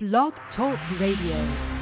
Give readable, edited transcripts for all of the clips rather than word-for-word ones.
Blog Talk Radio.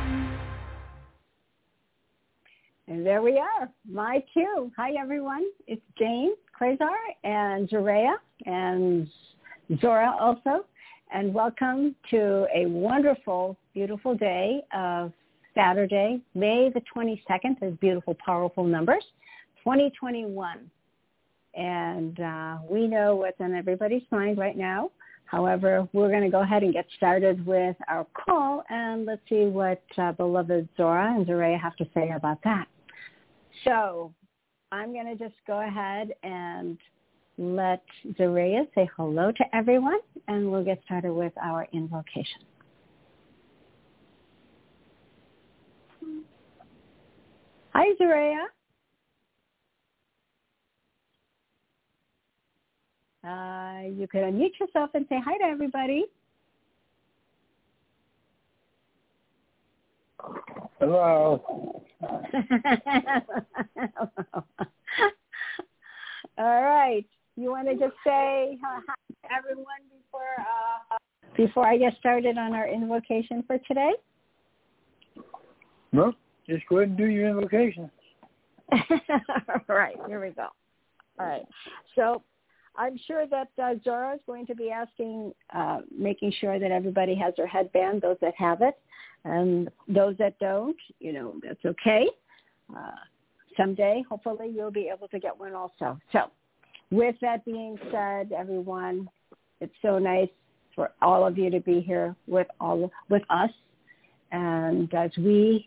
And there we are, my cue. Hi, everyone. It's Jane Quasar and Zaria and Zora also. And welcome to a wonderful, beautiful day of Saturday, May the 22nd. There's beautiful, powerful numbers, 2021. And we know what's on everybody's mind right now. However, we're going to go ahead and get started with our call, and let's see what beloved Zora and Zaria have to say about that. So I'm going to just go ahead and let Zaria say hello to everyone, and we'll get started with our invocation. Hi, Zaria. You can unmute yourself and say hi to everybody. Hello. All right. You want to just say hi to everyone before I get started on our invocation for today? No, just go ahead and do your invocation. All right. Here we go. All right. So I'm sure that Zora is going to be asking, making sure that everybody has their headband, those that have it, and those that don't, that's okay. Someday, hopefully, you'll be able to get one also. So with that being said, everyone, it's so nice for all of you to be here with us. And as we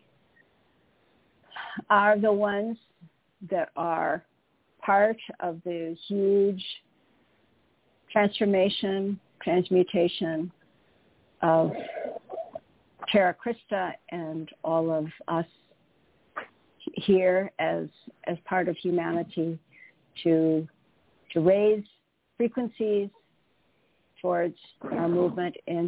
are the ones that are part of the huge transmutation of Terra Christa and all of us here as part of humanity to raise frequencies towards our movement in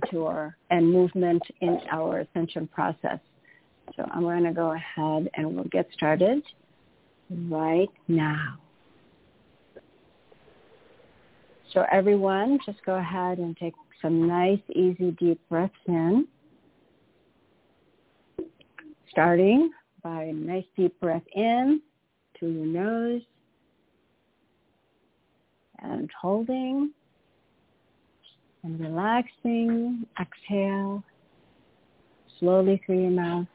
our ascension process. So I'm going to go ahead and we'll get started right now. So everyone, just go ahead and take some nice, easy, deep breaths in. Starting by a nice deep breath in through your nose and holding and relaxing. Exhale slowly through your mouth.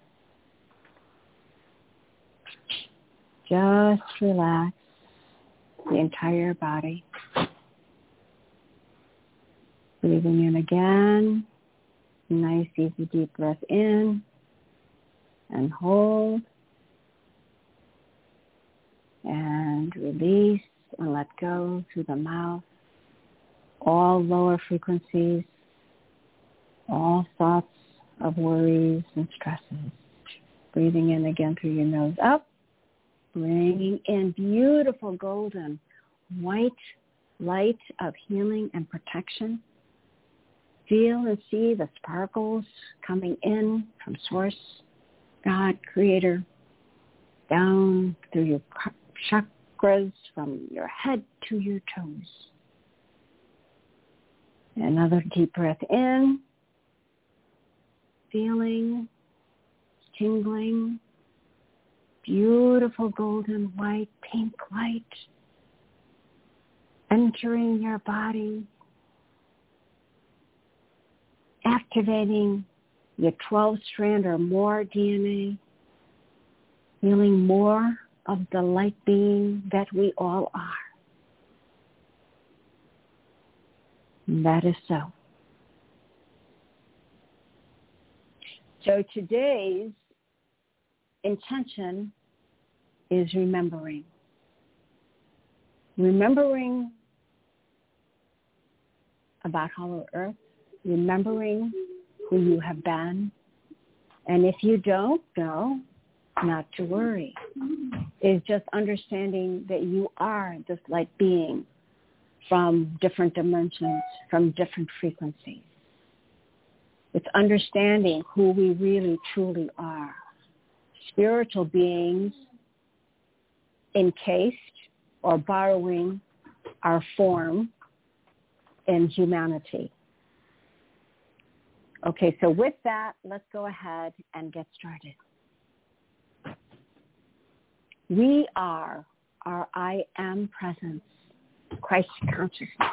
Just relax the entire body. Breathing in again, nice easy deep breath in and hold and release and let go through the mouth, all lower frequencies, all thoughts of worries and stresses. Breathing in again through your nose up, bringing in beautiful golden white light of healing and protection. Feel and see the sparkles coming in from Source, God, Creator, down through your chakras from your head to your toes. Another deep breath in, feeling, tingling, beautiful golden white, pink light entering your body, activating your 12-strand or more DNA, feeling more of the light being that we all are. And that is so. So today's intention is remembering. Remembering about Hollow Earth, remembering who you have been. And if you don't know, not to worry. It's just understanding that you are this light being from different dimensions, from different frequencies. It's understanding who we really, truly are. Spiritual beings encased or borrowing our form in humanity. Okay, so with that, let's go ahead and get started. We are our I am presence, Christ consciousness.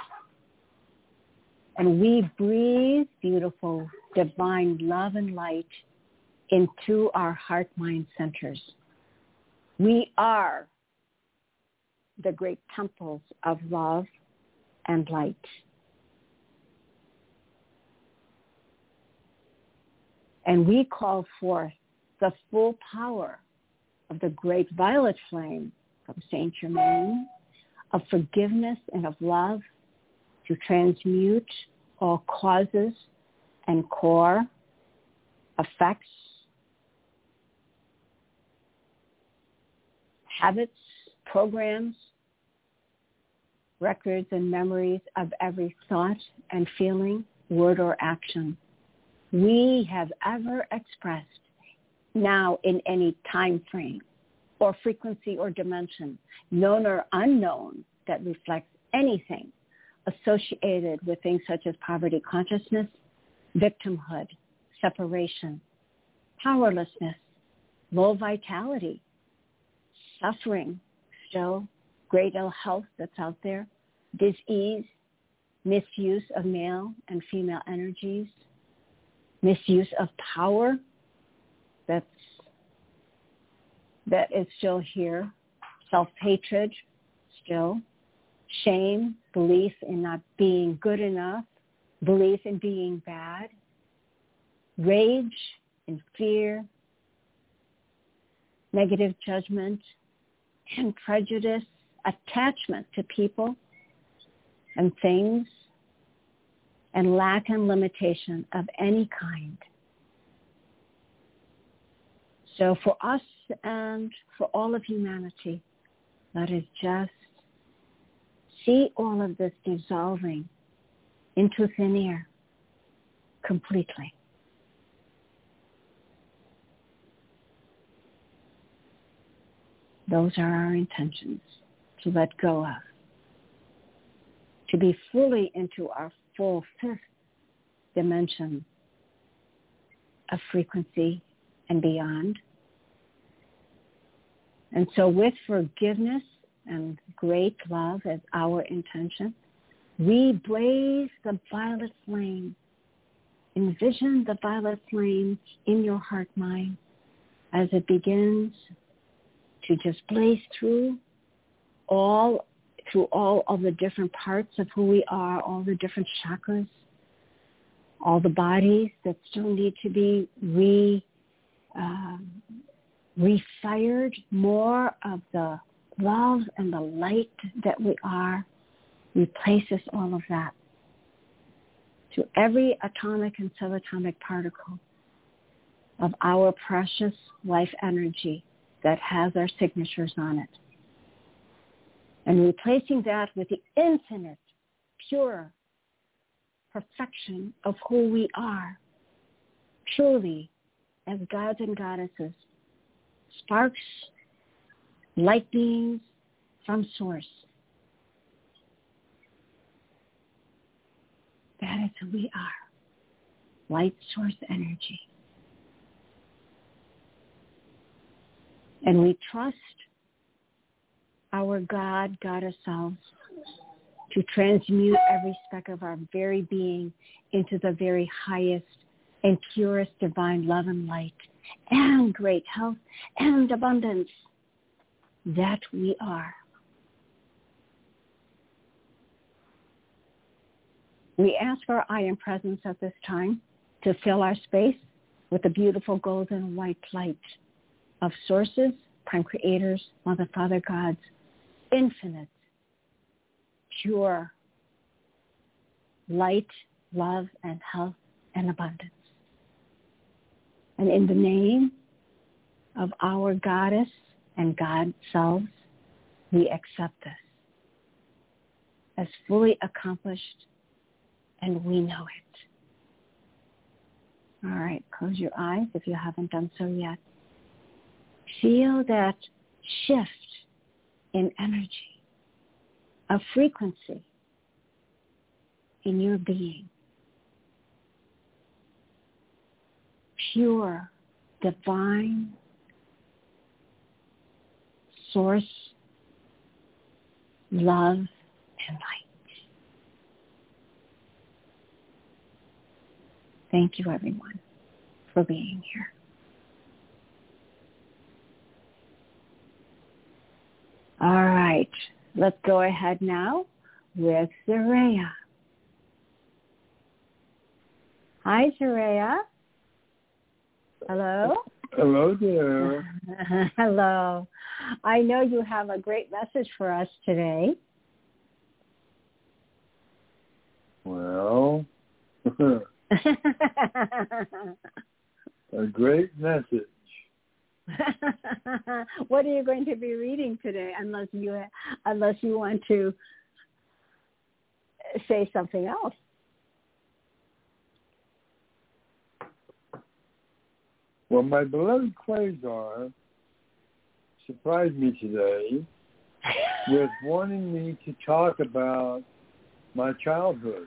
And we breathe beautiful, divine love and light into our heart-mind centers. We are the great temples of love and light. And we call forth the full power of the great violet flame from Saint Germain, of forgiveness and of love, to transmute all causes and core effects, habits, programs, records and memories of every thought and feeling, word or action we have ever expressed now in any time frame or frequency or dimension, known or unknown, that reflects anything associated with things such as poverty consciousness, victimhood, separation, powerlessness, low vitality, suffering, still, great ill health that's out there, disease, misuse of male and female energies, misuse of power that is still here, self-hatred still, shame, belief in not being good enough, belief in being bad, rage and fear, negative judgment and prejudice, attachment to people and things, and lack and limitation of any kind. So for us and for all of humanity, let us just see all of this dissolving into thin air completely. Those are our intentions, to let go of, to be fully into our full fifth dimension of frequency and beyond. And so with forgiveness and great love as our intention, we blaze the violet flame. Envision the violet flame in your heart mind as it begins to just blaze through all of the different parts of who we are, all the different chakras, all the bodies that still need to be refired, more of the love and the light that we are, replaces all of that to every atomic and subatomic particle of our precious life energy that has our signatures on it. And replacing that with the infinite, pure perfection of who we are, truly as gods and goddesses, sparks, light beings from source. That is who we are, light source energy. And we trust our God, Goddess selves, to transmute every speck of our very being into the very highest and purest divine love and light and great health and abundance that we are. We ask our I am presence at this time to fill our space with the beautiful golden white light of sources, prime creators, Mother, Father, Gods, infinite, pure light, love, and health and abundance. And in the name of our Goddess and God selves, we accept this as fully accomplished, and we know it. All right, close your eyes if you haven't done so yet. Feel that shift in energy, of frequency in your being. pure, divine source, love, and light. Thank you, everyone, for being here. All right, let's go ahead now with Zaraya. Hi, Zaraya. Hello? Hello there. Hello. I know you have a great message for us today. Well, a great message. What are you going to be reading today, unless you want to say something else? Well, my beloved Quasar surprised me today with wanting me to talk about my childhood.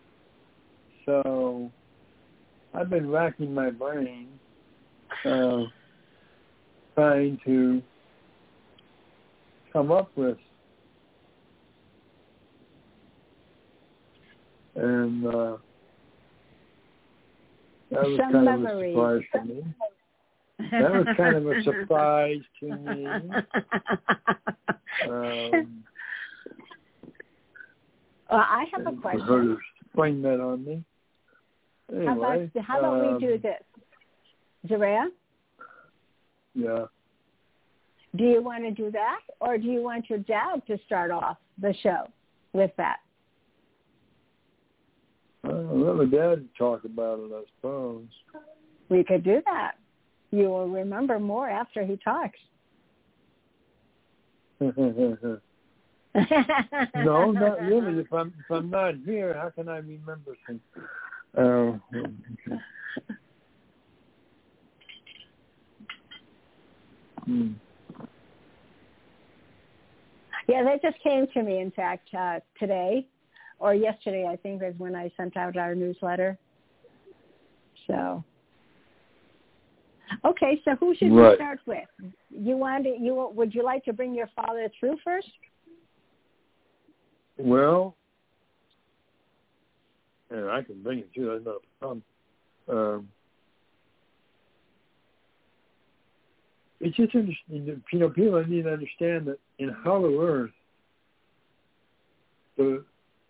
So I've been racking my brain trying to come up with and that was some kind memories. of a surprise to me. That was kind of a surprise to me. Well, I have a question. For her to spring that on me. Anyway, how about we do this? Zaraya? Yeah. Do you want to do that, or do you want your dad to start off the show with that? I'll let my dad talk about it, I suppose. We could do that. You will remember more after he talks. No, not really. If I'm not here, how can I remember things? Yeah, that just came to me, in fact, today or yesterday, I think, is when I sent out our newsletter. So, okay, so who should we start with? Would you like to bring your father through first? Well, yeah, I can bring it through. That's not a problem. It's just interesting. People need to understand that in Hollow Earth, the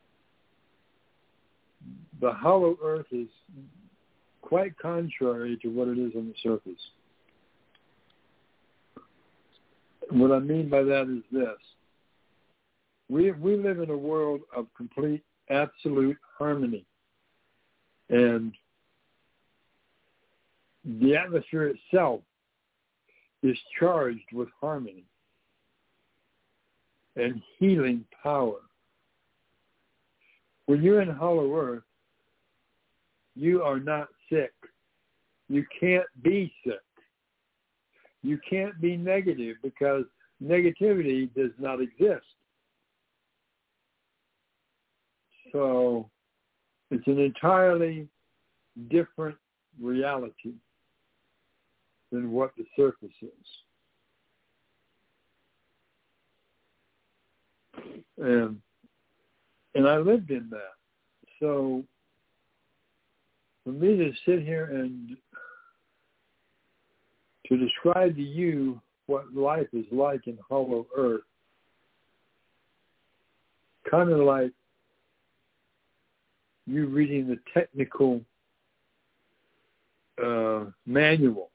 Hollow Earth is quite contrary to what it is on the surface. What I mean by that is this. We live in a world of complete, absolute harmony. And the atmosphere itself is charged with harmony and healing power. When you're in Hollow Earth, you are not sick. You can't be sick. You can't be negative because negativity does not exist. So it's an entirely different reality than what the surface is. And I lived in that. So for me to sit here and to describe to you what life is like in Hollow Earth, kind of like you reading the technical manual.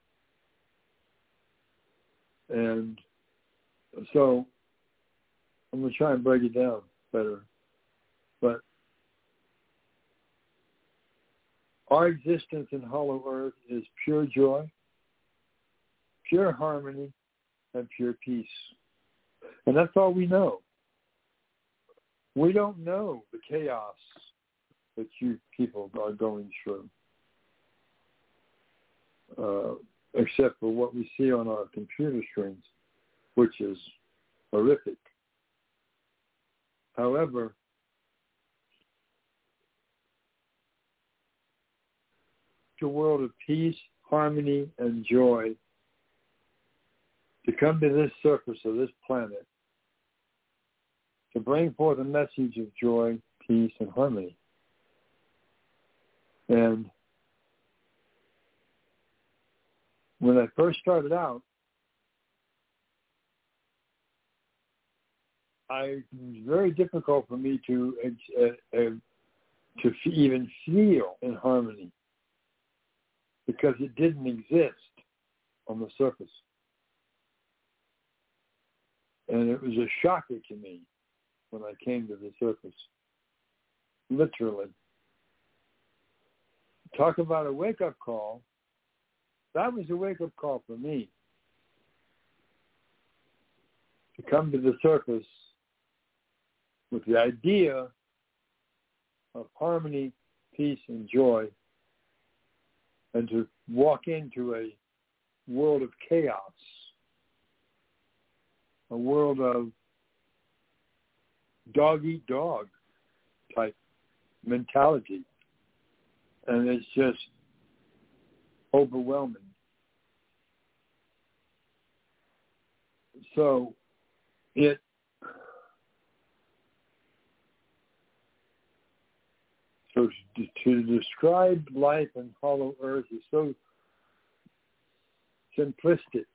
And so I'm going to try and break it down better. But our existence in Hollow Earth is pure joy, pure harmony, and pure peace. And that's all we know. We don't know the chaos that you people are going through, except for what we see on our computer screens, which is horrific. However, it's a world of peace, harmony, and joy to come to this surface of this planet to bring forth a message of joy, peace, and harmony. And when I first started out, it was very difficult for me to even feel in harmony because it didn't exist on the surface. And it was a shocker to me when I came to the surface, literally. Talk about a wake-up call. That was a wake-up call for me to come to the surface with the idea of harmony, peace, and joy, and to walk into a world of chaos, a world of dog-eat-dog type mentality. And it's just overwhelming. So to describe life in Hollow Earth is so simplistic.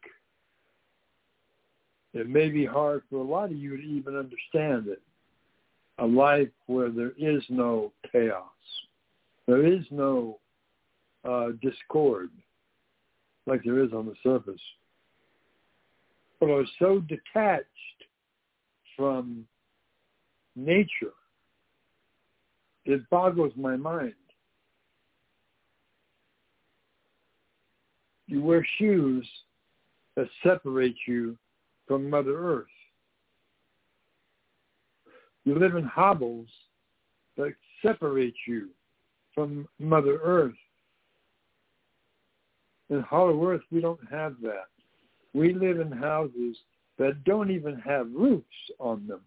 It may be hard for a lot of you to even understand it. A life where there is no chaos. There is no discord like there is on the surface. But are so detached from nature, it boggles my mind. You wear shoes that separate you from Mother Earth. You live in hovels that separate you from Mother Earth. In Hollow Earth, we don't have that. We live in houses that don't even have roofs on them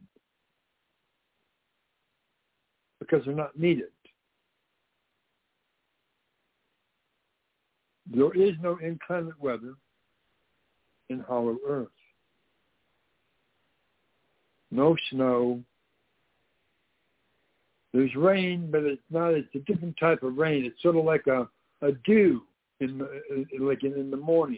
because they're not needed. There is no inclement weather in Hollow Earth. No snow. There's rain, but it's not. It's a different type of rain. It's sort of like a dew in the morning.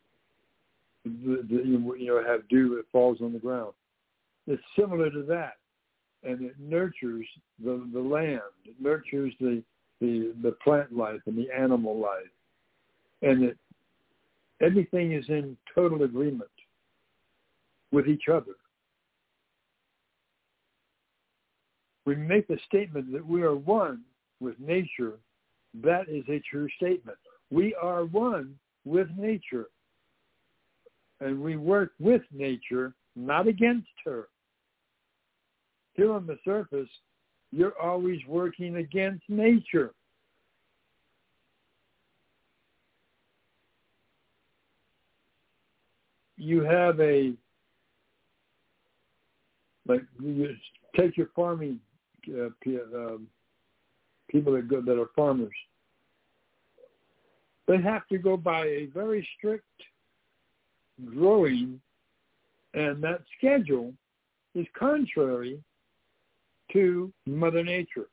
Have dew that falls on the ground. It's similar to that, and it nurtures the land. It nurtures the plant life and the animal life, and everything is in total agreement with each other. We make the statement that we are one with nature. That is a true statement. We are one with nature. And we work with nature, not against her. Here on the surface, you're always working against nature. You have you take your farming people that are farmers. They have to go by a very strict growing, and that schedule is contrary to Mother Nature.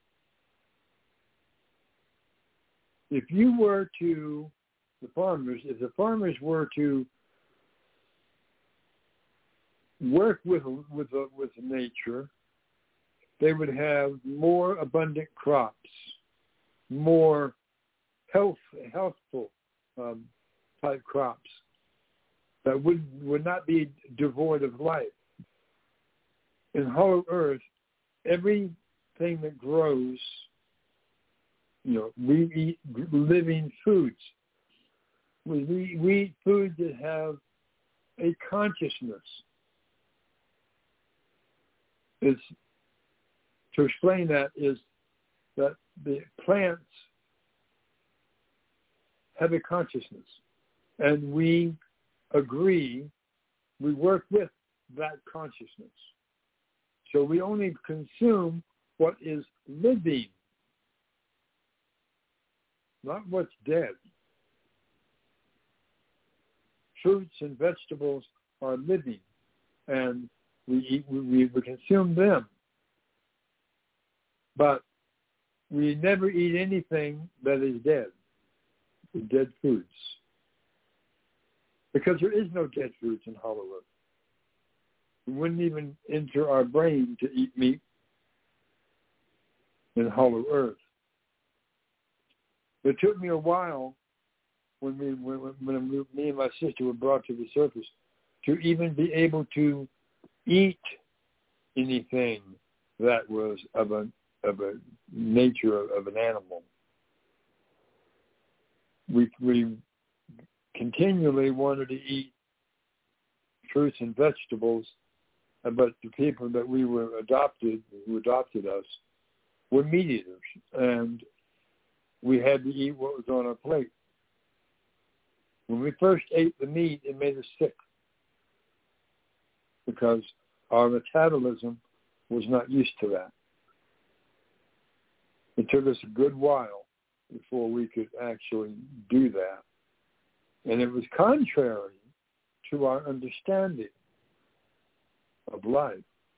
If the farmers were to work with nature, they would have more abundant crops, more healthful type crops that would not be devoid of life. In Hollow Earth, everything that grows, we eat living foods. We eat foods that have a consciousness. To explain that is that the plants have a consciousness, and we work with that consciousness. So we only consume what is living, not what's dead. fruits and vegetables are living, and we consume them. But we never eat anything that is dead, dead foods. Because there is no dead foods in Hollow Earth. It wouldn't even enter our brain to eat meat in Hollow Earth. It took me a while when me and my sister were brought to the surface to even be able to eat anything that was of a nature of an animal. We continually wanted to eat fruits and vegetables, but the people that we were who adopted us, were meat eaters, and we had to eat what was on our plate. When we first ate the meat, it made us sick because our metabolism was not used to that. It took us a good while before we could actually do that. And it was contrary to our understanding of life.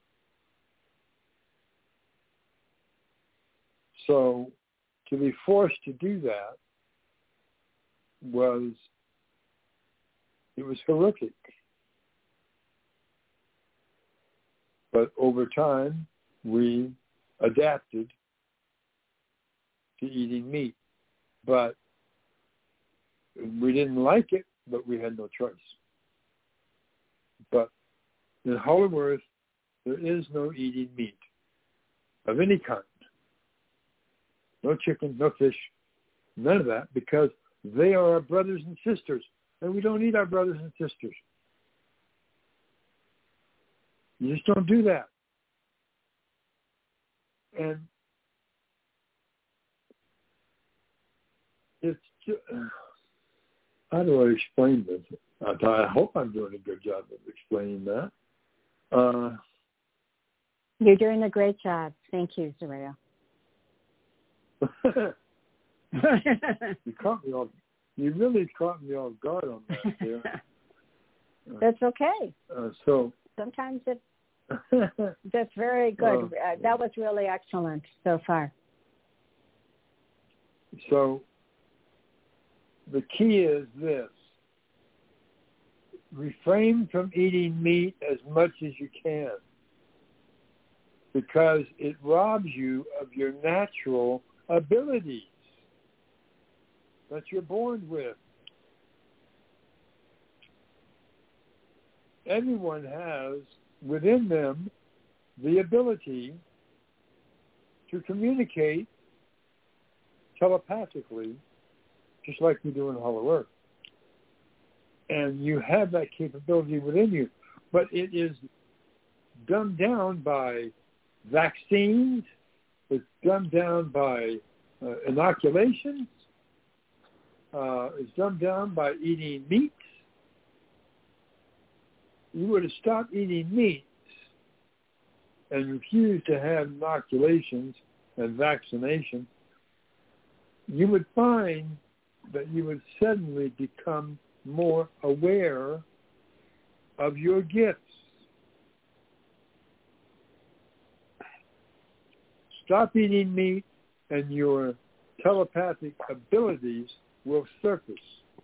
So to be forced to do that was horrific. But over time, we adapted to eating meat. But we didn't like it, but we had no choice. But in Hollow Earth, there is no eating meat of any kind. No chicken, no fish, none of that, because they are our brothers and sisters, and we don't eat our brothers and sisters. You just don't do that. And it's just, how do I explain this? I hope I'm doing a good job of explaining that. You're doing a great job. Thank you, Zoraya. You really caught me off guard on that there. That's okay. So sometimes that's very good. That was really excellent so far. So the key is this: refrain from eating meat as much as you can, because it robs you of your natural abilities that you're born with. Everyone has within them the ability to communicate telepathically, just like we do in Hollow Earth. And you have that capability within you, but it is dumbed down by vaccines, it's dumbed down by inoculations, it's dumbed down by eating meats. You were to stop eating meats and refuse to have inoculations and vaccination, you would find that you would suddenly become more aware of your gifts. Stop eating meat and your telepathic abilities will surface.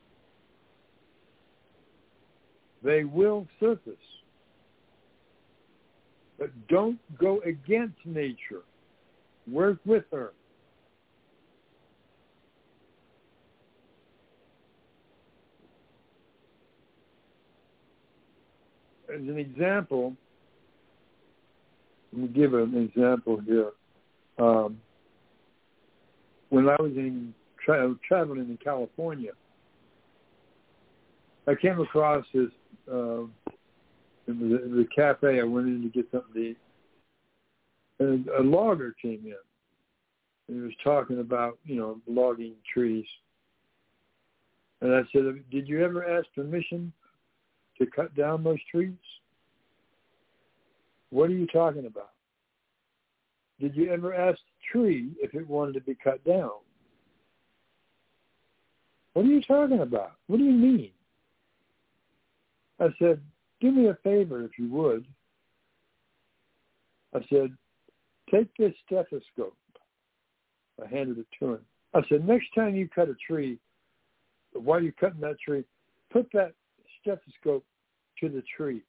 They will surface. But don't go against nature. Work with her. As an example, let me give an example here. When I was traveling in California, I came across this in the cafe. I went in to get something to eat, and a logger came in. And he was talking about, logging trees. And I said, "Did you ever ask permission to cut down those trees?" "What are you talking about?" "Did you ever ask the tree if it wanted to be cut down?" "What are you talking about? What do you mean?" I said, do me a favor if you would. I said, take this stethoscope. I handed it to him. I said, next time you cut a tree, while you're cutting that tree, put that stethoscope to the tree.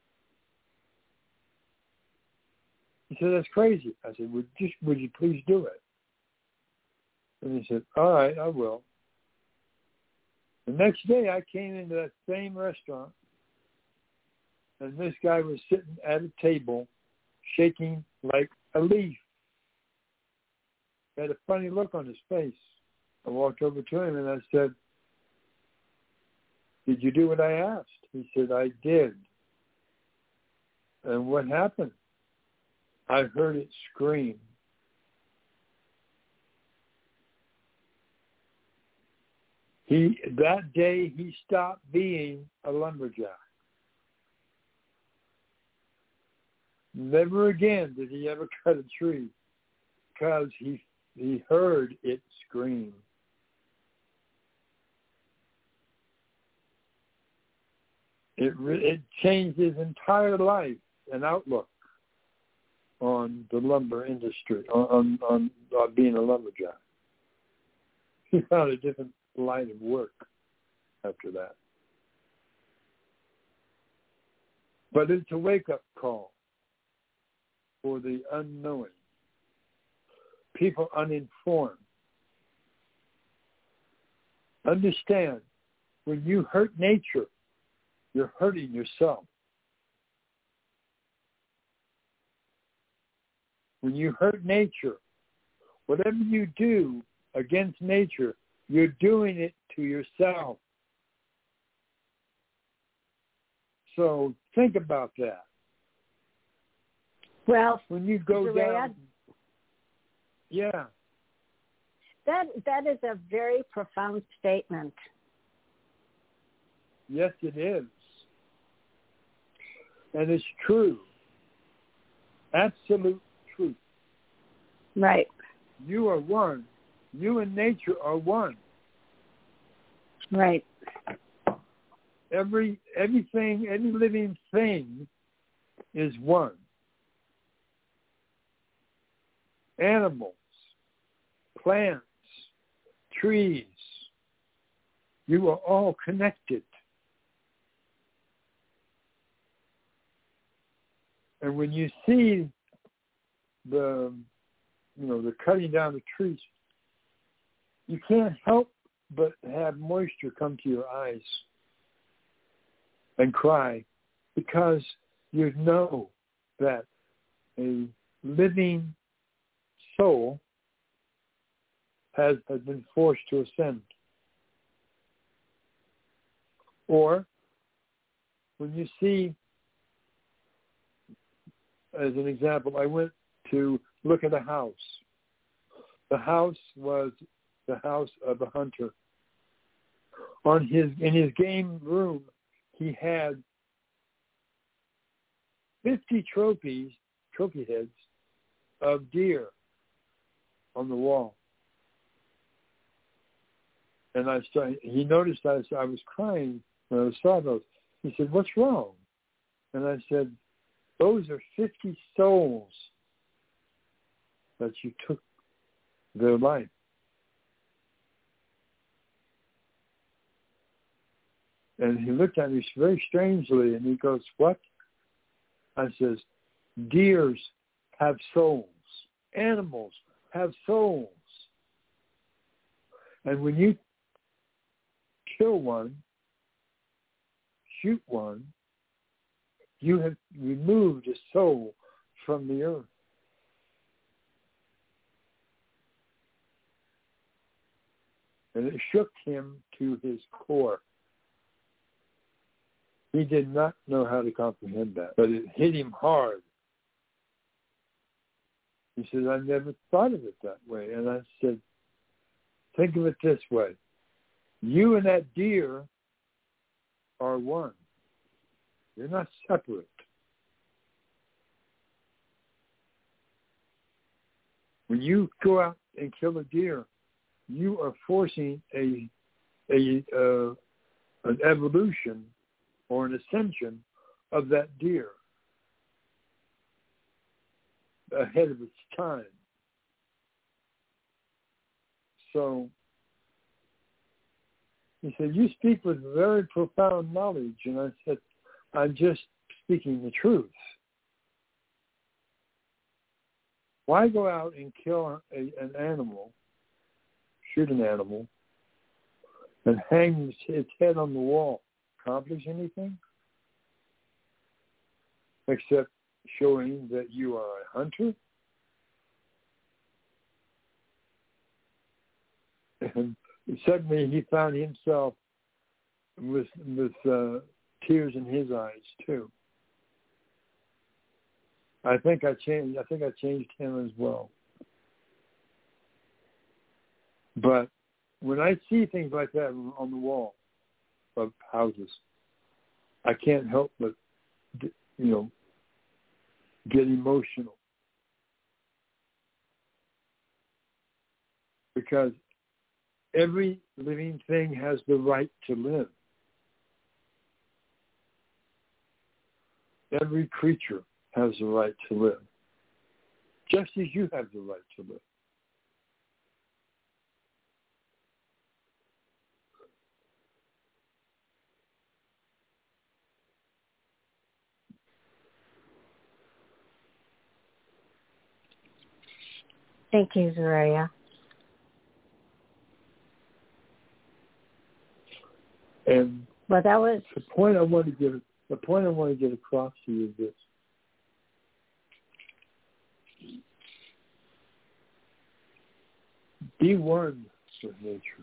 He said, that's crazy. I said, would you please do it? And he said, all right, I will. The next day I came into that same restaurant, and this guy was sitting at a table shaking like a leaf. He had a funny look on his face. I walked over to him and I said, did you do what I asked? He said, I did. And what happened? I heard it scream. That day he stopped being a lumberjack. Never again did he ever cut a tree because he heard it scream. It changed his entire life and outlook on the lumber industry, on being a lumberjack. He found a different line of work after that. But it's a wake-up call for the unknowing, people uninformed. Understand, when you hurt nature, you're hurting yourself. When you hurt nature, whatever you do against nature, you're doing it to yourself. So think about that. Well, when you go down, yeah. That is a very profound statement. Yes, it is. And it's true. Absolute truth. Right. You are one. You and nature are one. Right. Everything, any living thing is one. Animals, plants, trees, you are all connected. And when you see the cutting down the trees, you can't help but have moisture come to your eyes and cry, because you know that a living soul has been forced to ascend. Or when you see, as an example, I went to look at a house. The house was the house of a hunter. In his game room, he had 50 trophy heads of deer on the wall. And he noticed I was crying when I saw those. He said, "What's wrong?" And I said, "Those are 50 souls that you took their life." And he looked at me very strangely, and he goes, "What?" I says, "Deers have souls. Animals have souls. And when you kill one, shoot one, you have removed a soul from the earth." And it shook him to his core. He did not know how to comprehend that, but it hit him hard. He said, "I never thought of it that way." And I said, "Think of it this way. You and that deer are one. You're not separate. When you go out and kill a deer, you are forcing an evolution or an ascension of that deer ahead of its time. So he said, you speak with very profound knowledge. And I said, I'm just speaking the truth. Why go out and kill an animal, shoot an animal, and hang its head on the wall? Accomplish anything? Except showing that you are a hunter? And suddenly he found himself with tears in his eyes too. I think I changed him as well. But when I see things like that on the wall of houses, I can't help but, get emotional. Because every living thing has the right to live. Every creature has the right to live, just as you have the right to live. Thank you, Zaraya. And well, that was the point I want to get. The point I want to get across to you is this: be one with nature,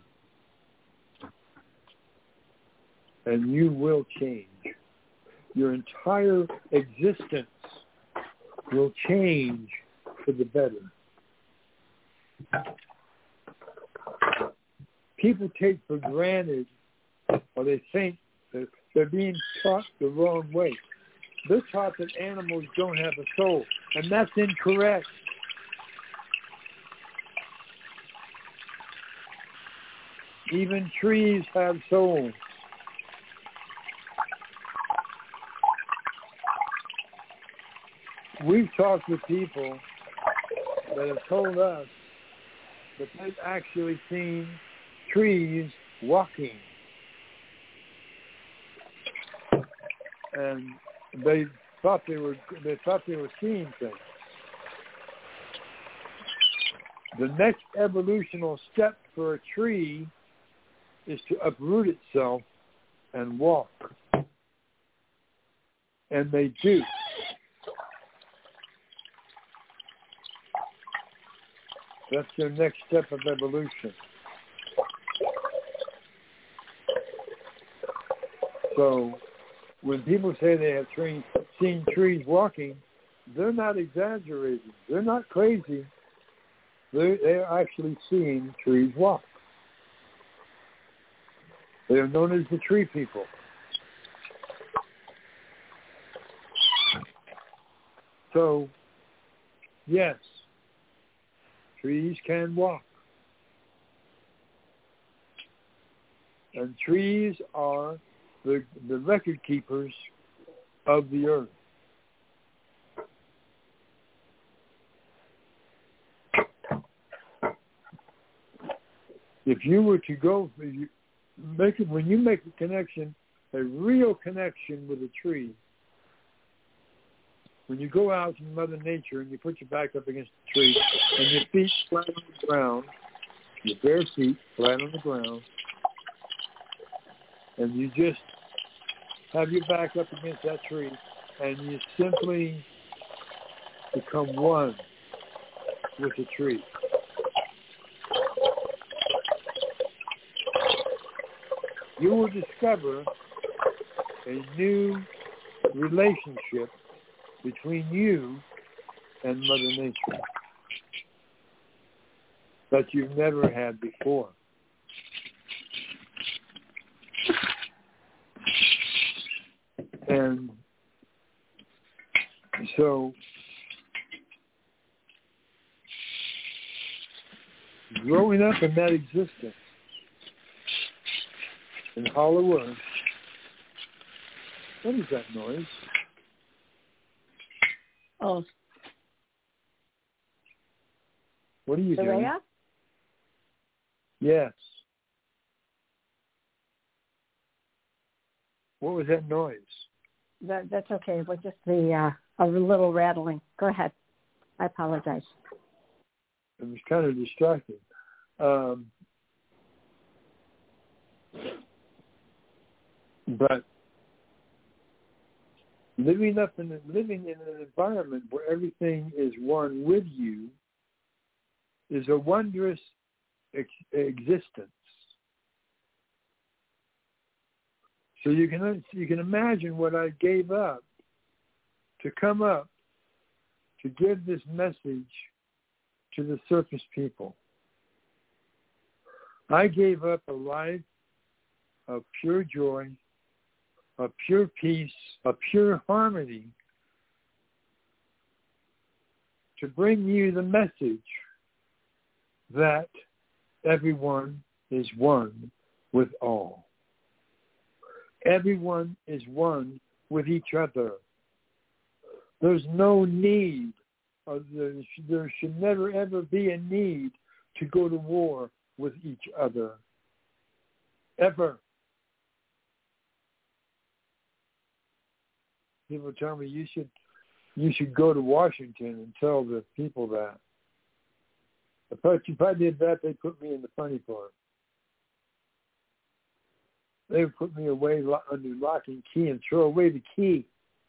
and you will change. Your entire existence will change for the better. People take for granted, or they think that they're being taught the wrong way. They're taught that animals don't have a soul, and that's incorrect. Even trees have souls. We've talked with people that have told us that they've actually seen trees walking. And they thought they were seeing things. The next evolutional step for a tree is to uproot itself and walk. And they do. That's their next step of evolution. So when people say they have seen trees walking, they're not exaggerating. They're not crazy. They're actually seeing trees walk. They are known as the tree people. So, yes, trees can walk. And trees are the record keepers of the earth. If you were to go, when you make a connection, a real connection with a tree, when you go out in Mother Nature and you put your back up against the tree and your feet flat on the ground, your bare feet flat on the ground, and you just have your back up against that tree and you simply become one with the tree. You will discover a new relationship between you and Mother Nature that you've never had before. And so growing up in that existence in Hollow Earth, What is that noise? Oh. What are you doing? Saraya? Yes. What was that noise? That's okay. We're just a little rattling. Go ahead. I apologize. It was kind of distracting. But living in an environment where everything is one with you is a wondrous existence. So you can imagine what I gave up to come up to give this message to the surface people. I gave up a life of pure joy, of pure peace, of pure harmony to bring you the message that everyone is one with all. Everyone is one with each other. There's no need, there should never ever be a need to go to war with each other. Ever. People tell me you should go to Washington and tell the people that. If I did that, they'd put me in the funny farm. They would put me away under lock and key and throw away the key.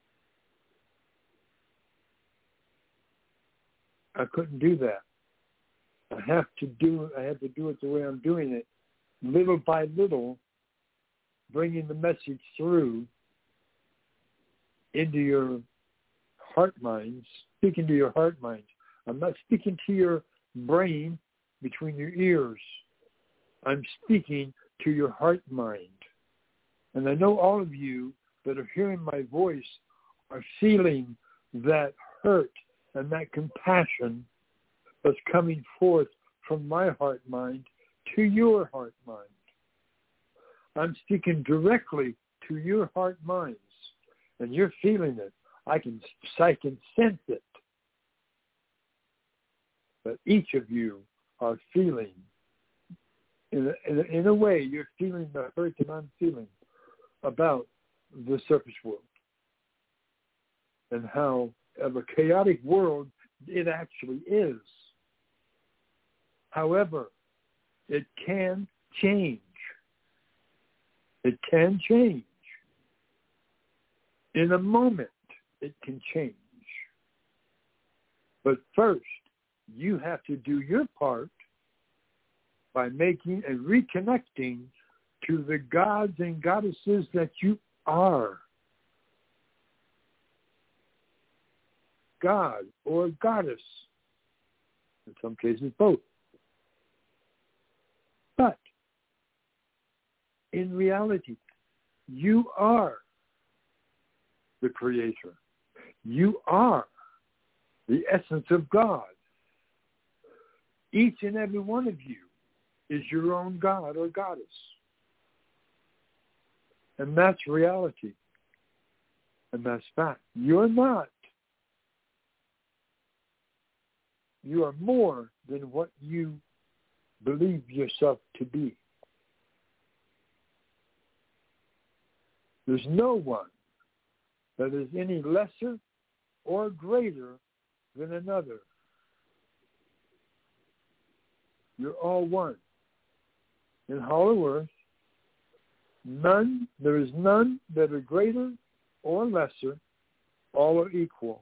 I couldn't do that. I had to do it the way I'm doing it, little by little, bringing the message through into your heart minds, speaking to your heart minds. I'm not speaking to your brain between your ears. I'm speaking to your heart mind. And I know all of you that are hearing my voice are feeling that hurt and that compassion that's coming forth from my heart mind to your heart mind. I'm speaking directly to your heart minds, and you're feeling it. I can sense it. But each of you are feeling, in a way, you're feeling the hurt that I'm feeling about the surface world and how of a chaotic world it actually is. However, it can change. It can change. In a moment, it can change. But first, you have to do your part by making and reconnecting to the gods and goddesses that you are. God or goddess. In some cases, both. But in reality, you are the Creator. You are the essence of God. Each and every one of you is your own God or goddess. And that's reality. And that's fact. You're not. You are more than what you believe yourself to be. There's no one that is any lesser or greater than another. You're all one. In Hollow Earth, there is none that are greater or lesser. All are equal.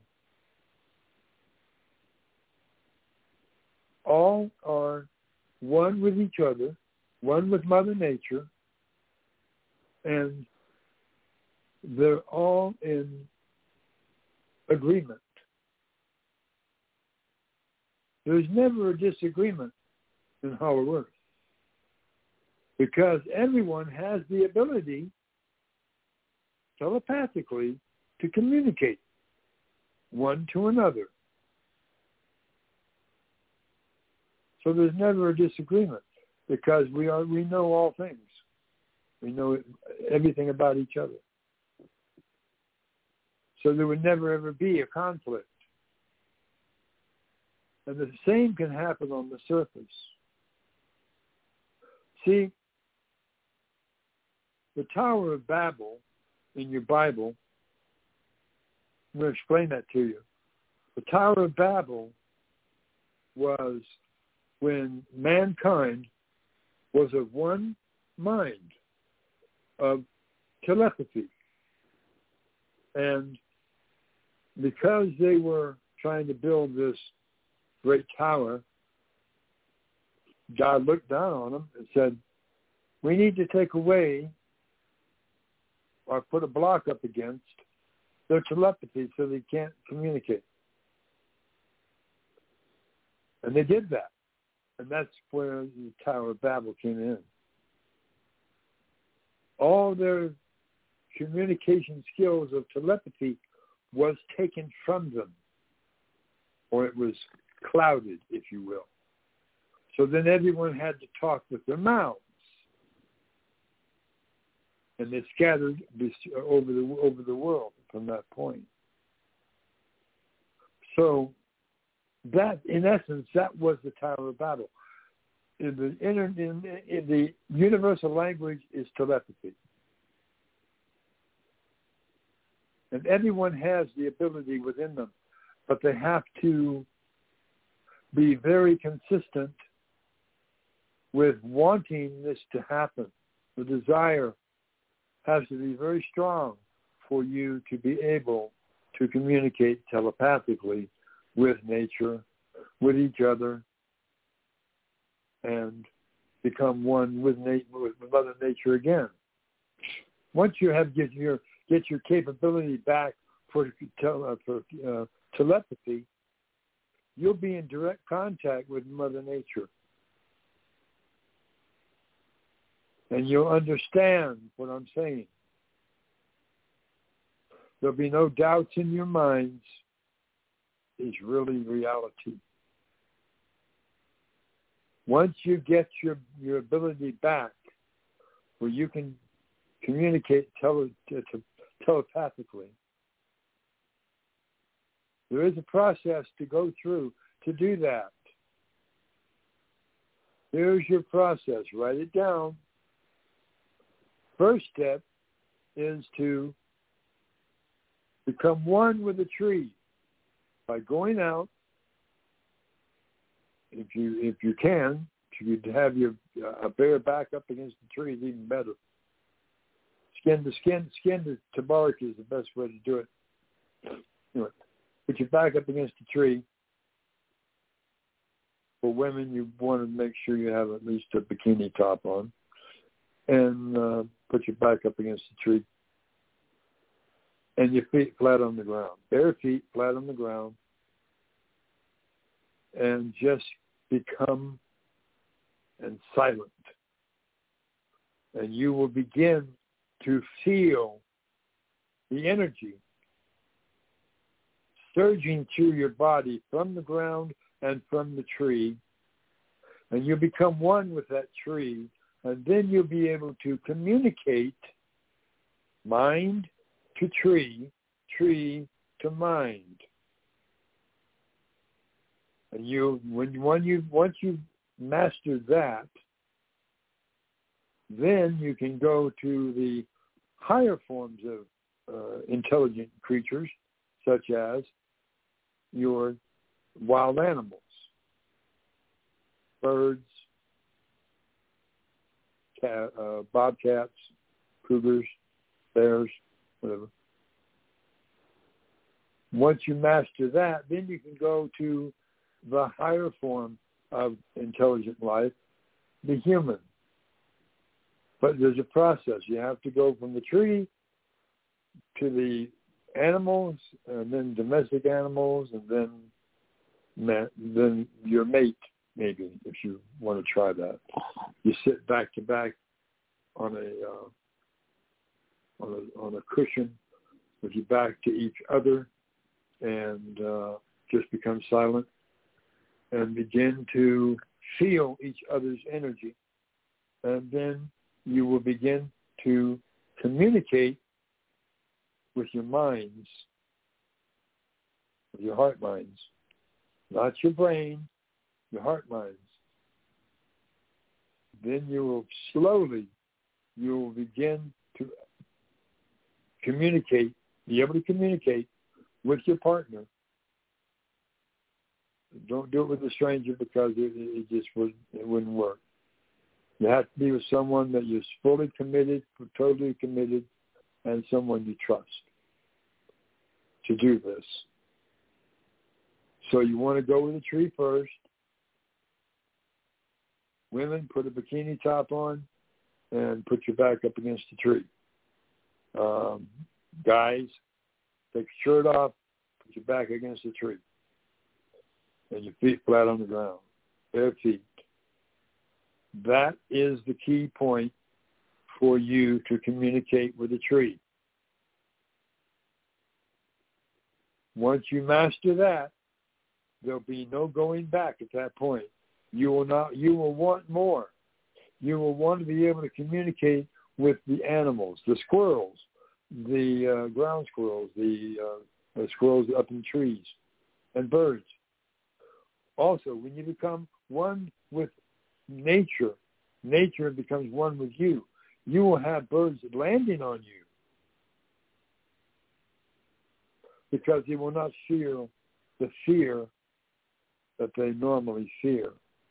All are one with each other, one with Mother Nature, and they're all in agreement. There's never a disagreement in Hollow Earth because everyone has the ability telepathically to communicate one to another. So there's never a disagreement because we know all things. We know everything about each other. so there would never ever be a conflict. And the same can happen on the surface. See, the Tower of Babel in your Bible, I'm going to explain that to you. The Tower of Babel was when mankind was of one mind, of telepathy. And because they were trying to build this great tower, God looked down on them and said, we need to take away or put a block up against their telepathy so they can't communicate. And they did that. And that's where the Tower of Babel came in. All their communication skills of telepathy was taken from them, or it was clouded, if you will. So then everyone had to talk with their mouths. And they scattered over the world from that point. So that, in essence, that was the Tower of Babel. In the universal language is telepathy. And everyone has the ability within them, but they have to be very consistent with wanting this to happen. The desire has to be very strong for you to be able to communicate telepathically with nature, with each other, and become one with Mother Nature again. Once you get your capability back for telepathy, you'll be in direct contact with Mother Nature. And you'll understand what I'm saying. There'll be no doubts in your minds. It's really reality. Once you get your ability back where you can communicate telepathically, there is a process to go through to do that. Here's your process. Write it down. First step is to become one with the tree by going out. If you can, if you could have a bear back up against the tree, is even better. Skin to bark is the best way to do it. Anyway, put your back up against the tree. For women, you want to make sure you have at least a bikini top on, and put your back up against the tree, and your feet flat on the ground. Bare feet flat on the ground, and just become silent. And you will begin to feel the energy surging through your body from the ground and from the tree. And you become one with that tree. And then you'll be able to communicate mind to tree, tree to mind. And once you've mastered that, then you can go to the higher forms of intelligent creatures, such as your wild animals, birds, bobcats, cougars, bears, whatever. Once you master that, then you can go to the higher form of intelligent life, the human. But there's a process. You have to go from the tree to the animals, and then domestic animals, and then your mate, maybe, if you want to try that. You sit back to back on a cushion with your back to each other, and just become silent and begin to feel each other's energy. And then you will begin to communicate with your minds your heart minds, not your brain, your heart minds. Then you will begin to communicate, be able to communicate with your partner. Don't do it with a stranger because it wouldn't work. You have to be with someone that you're fully committed, totally committed, and someone you trust to do this. So you want to go with a tree first. Women, put a bikini top on and put your back up against the tree. Guys, take your shirt off, put your back against the tree, and your feet flat on the ground, bare feet. That is the key point for you to communicate with the tree. Once you master that, there'll be no going back at that point. You will want more. You will want to be able to communicate with the animals, the squirrels, the ground squirrels, the squirrels up in trees, and birds. Also, when you become one with nature becomes one with you. You will have birds landing on you because they will not feel the fear that they normally feel.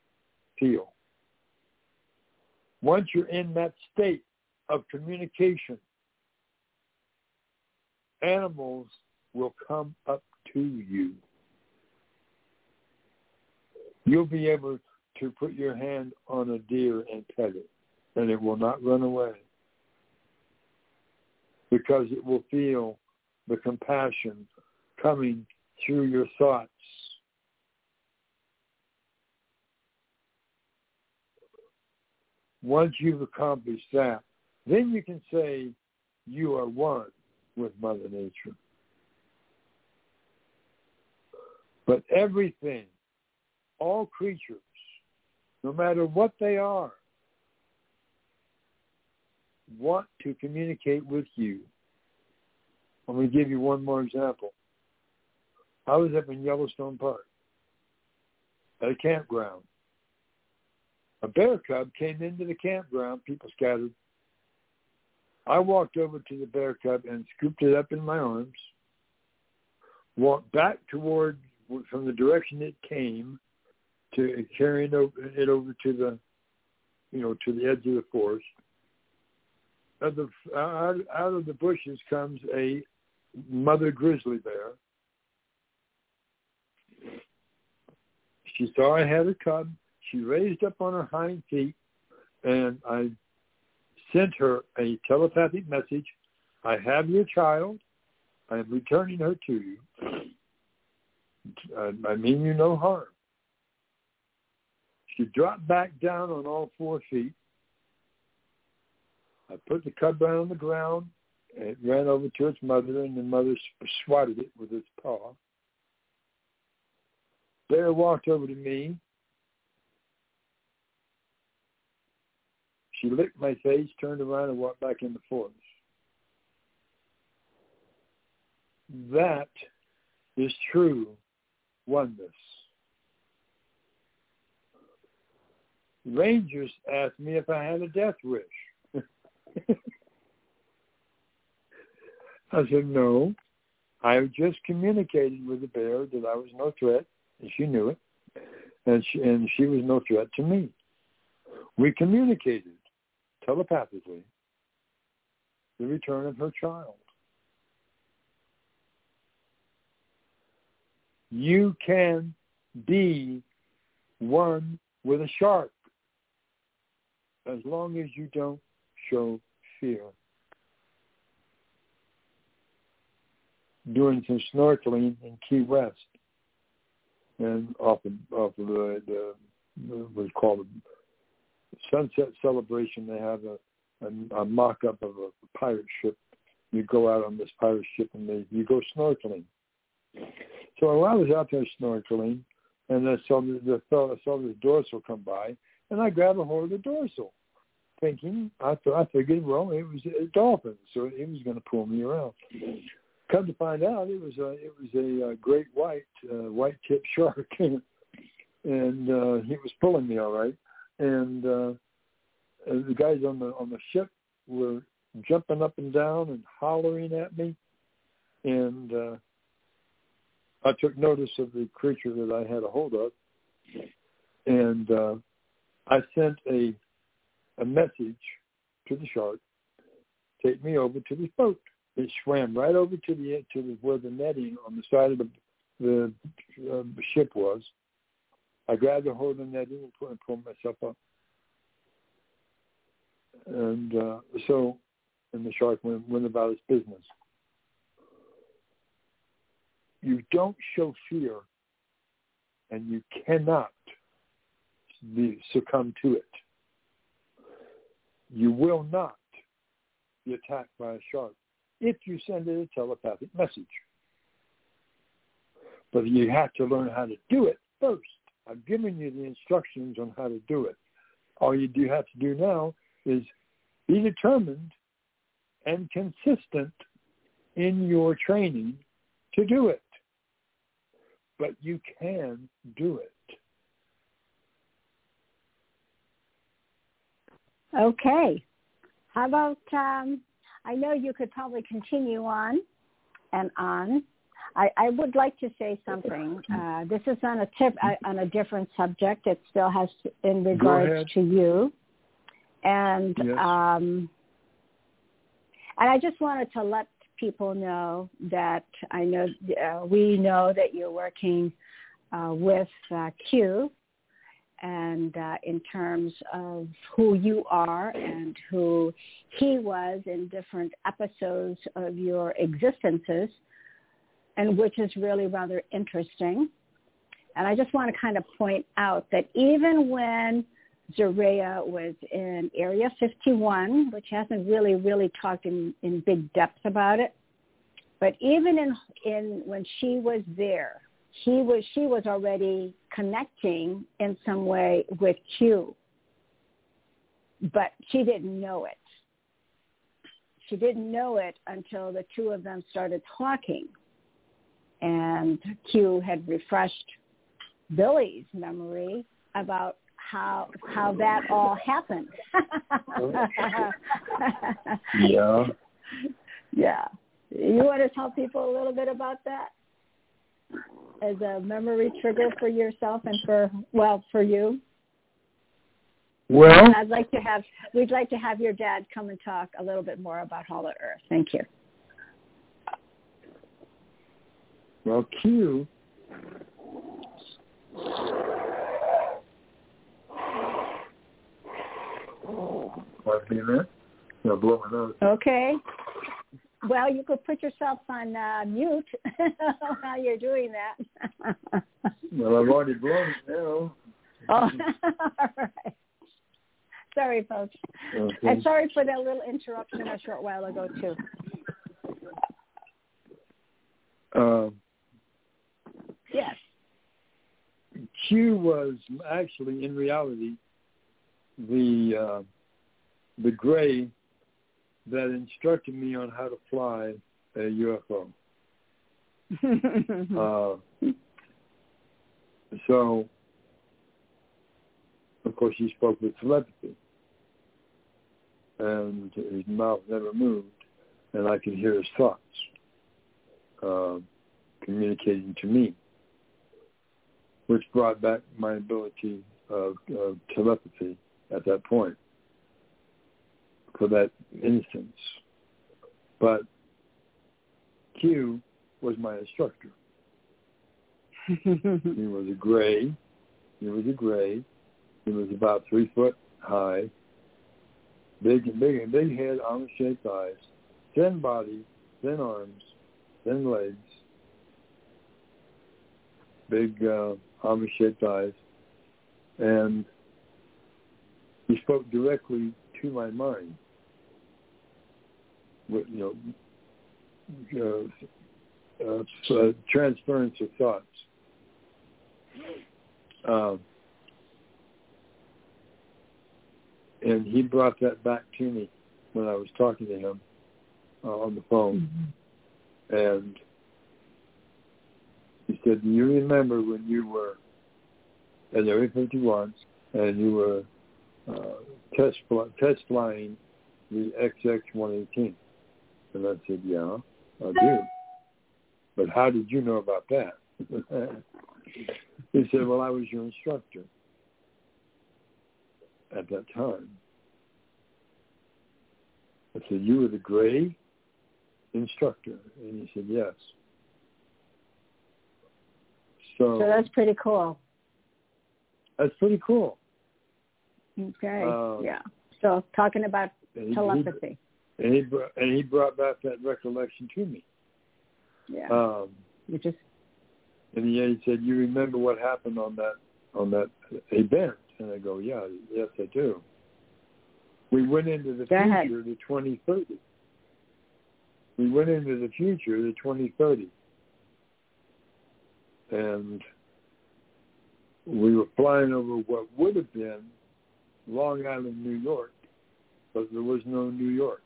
Once you're in that state of communication, animals will come up to you. You'll be able to put your hand on a deer and pet it, and it will not run away because it will feel the compassion coming through your thoughts. Once you've accomplished that, then you can say you are one with Mother Nature. But everything, all creatures, no matter what they are, want to communicate with you. I'm going to give you one more example. I was up in Yellowstone Park at a campground. A bear cub came into the campground. People scattered. I walked over to the bear cub and scooped it up in my arms, walked back toward, from the direction it came, to carrying it over to the, to the edge of the forest. Out of the bushes comes a mother grizzly bear. She saw I had a cub. She raised up on her hind feet, and I sent her a telepathic message. I have your child. I am returning her to you. I mean you no harm. She dropped back down on all 4 feet. I put the cub down on the ground, and it ran over to its mother, and the mother swatted it with its paw. Bear walked over to me. She licked my face, turned around, and walked back in the forest. That is true oneness. Rangers asked me if I had a death wish. I said, no. I just communicated with the bear that I was no threat, and she knew it, and she was no threat to me. We communicated telepathically the return of her child. You can be one with a shark as long as you don't show fear. Doing some snorkeling in Key West, and off of the what's called a sunset celebration, they have a mock-up of a pirate ship. You go out on this pirate ship and you go snorkeling. So I was out there snorkeling, and I saw this dorsal come by, and I grabbed a hold of the dorsal, thinking, I figured, well, it was a dolphin, so it was going to pull me around. come to find out, it was a great white-tip shark, and he was pulling me all right. And the guys on the ship were jumping up and down and hollering at me, and I took notice of the creature that I had a hold of, and I sent a message to the shark, take me over to this boat. It swam right over to where the netting on the side of the ship was. I grabbed a hold of the netting and pulled myself up. And and the shark went about its business. You don't show fear, and you cannot succumb to it. You will not be attacked by a shark if you send it a telepathic message. But you have to learn how to do it first. I've given you the instructions on how to do it. All you do have to do now is be determined and consistent in your training to do it. But you can do it. Okay. How about, I know you could probably continue on and on. I would like to say something. This is on a different subject. It still has in regards to you. And yes. And I just wanted to let people know that I know we know that you're working with Q, and in terms of who you are and who he was in different episodes of your existences, and which is really rather interesting. And I just want to kind of point out that even when Zorea was in Area 51, which hasn't really talked in big depth about it, but even in when she was there, she was already connecting in some way with Q, but she didn't know it. She didn't know it until the two of them started talking, and Q had refreshed Billy's memory about how that all happened. Yeah. Yeah. You want to tell people a little bit about that as a memory trigger for yourself and for you? Well, we'd like to have your dad come and talk a little bit more about Hollow Earth. Thank you. Well, Q might be in there. I'll blow my nose. Okay. Well, you could put yourself on mute while you're doing that. Well, I've already blown it now. Oh, all right. Sorry, folks. Okay. And sorry for that little interruption a short while ago, too. Yes. Q was actually, in reality, the gray that instructed me on how to fly a UFO. So, of course, he spoke with telepathy, and his mouth never moved, and I could hear his thoughts communicating to me, which brought back my ability of telepathy at that point for that instance. But Q was my instructor. He was a gray. He was about 3 foot high, big head, almond-shaped eyes, thin body, thin arms, thin legs, big almond-shaped eyes, and he spoke directly to my mind. With, transference of thoughts. And he brought that back to me when I was talking to him on the phone. And he said, do you remember when you were at Area 51 and you were test flying the XX-118? And I said, yeah, I do. But how did you know about that? He said, well, I was your instructor at that time. I said, you were the gray instructor? And he said, yes. So that's pretty cool. That's pretty cool. Okay, yeah. So talking about telepathy. And he brought back that recollection to me. Yeah. And he said, you remember what happened on that event? And I go, yes, I do. We went into the future to 2030. We went into the future to 2030. And we were flying over what would have been Long Island, New York, but there was no New York.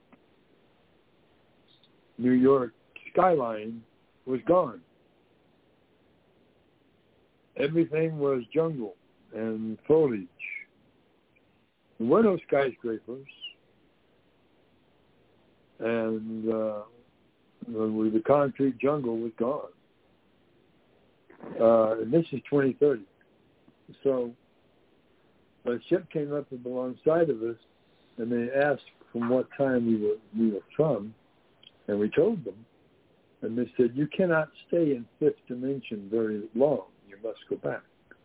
New York skyline was gone. Everything was jungle and foliage. There were no skyscrapers. And the concrete jungle was gone. And this is 2030. So a ship came up alongside of us, and they asked from what time we were from, and we told them. And they said, you cannot stay in fifth dimension very long. You must go back.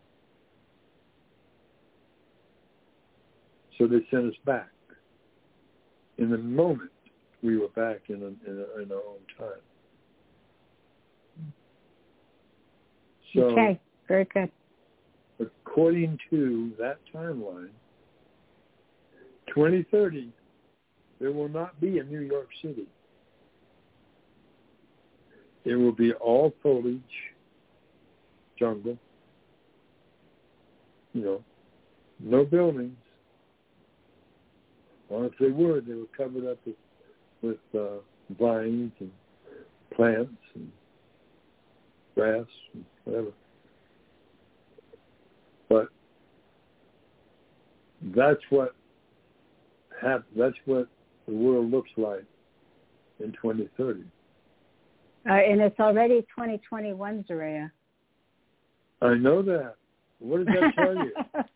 So they sent us back. In the moment, we were back in our own time. So, okay, very good. According to that timeline, 2030, there will not be a New York City. It will be all foliage, jungle, no buildings. Or if they were covered up with vines and plants and grass and whatever. But that's what the world looks like in 2030. And it's already 2021, Zaraya. I know that. What does that tell you?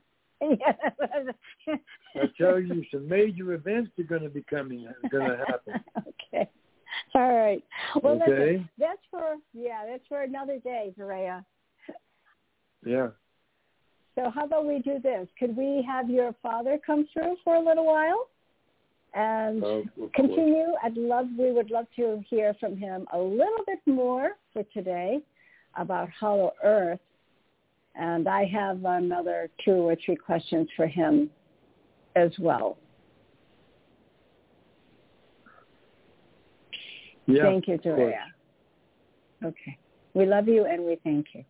I tell you, some major events are going to happen. Okay. All right. Well, okay. Listen, that's for another day, Zaraya. Yeah. So how about we do this? Could we have your father come through for a little while and continue? We would love to hear from him a little bit more for today about Hollow Earth. And I have another 2 or 3 questions for him as well. Yeah, thank you, Zaraya. Okay. We love you and we thank you.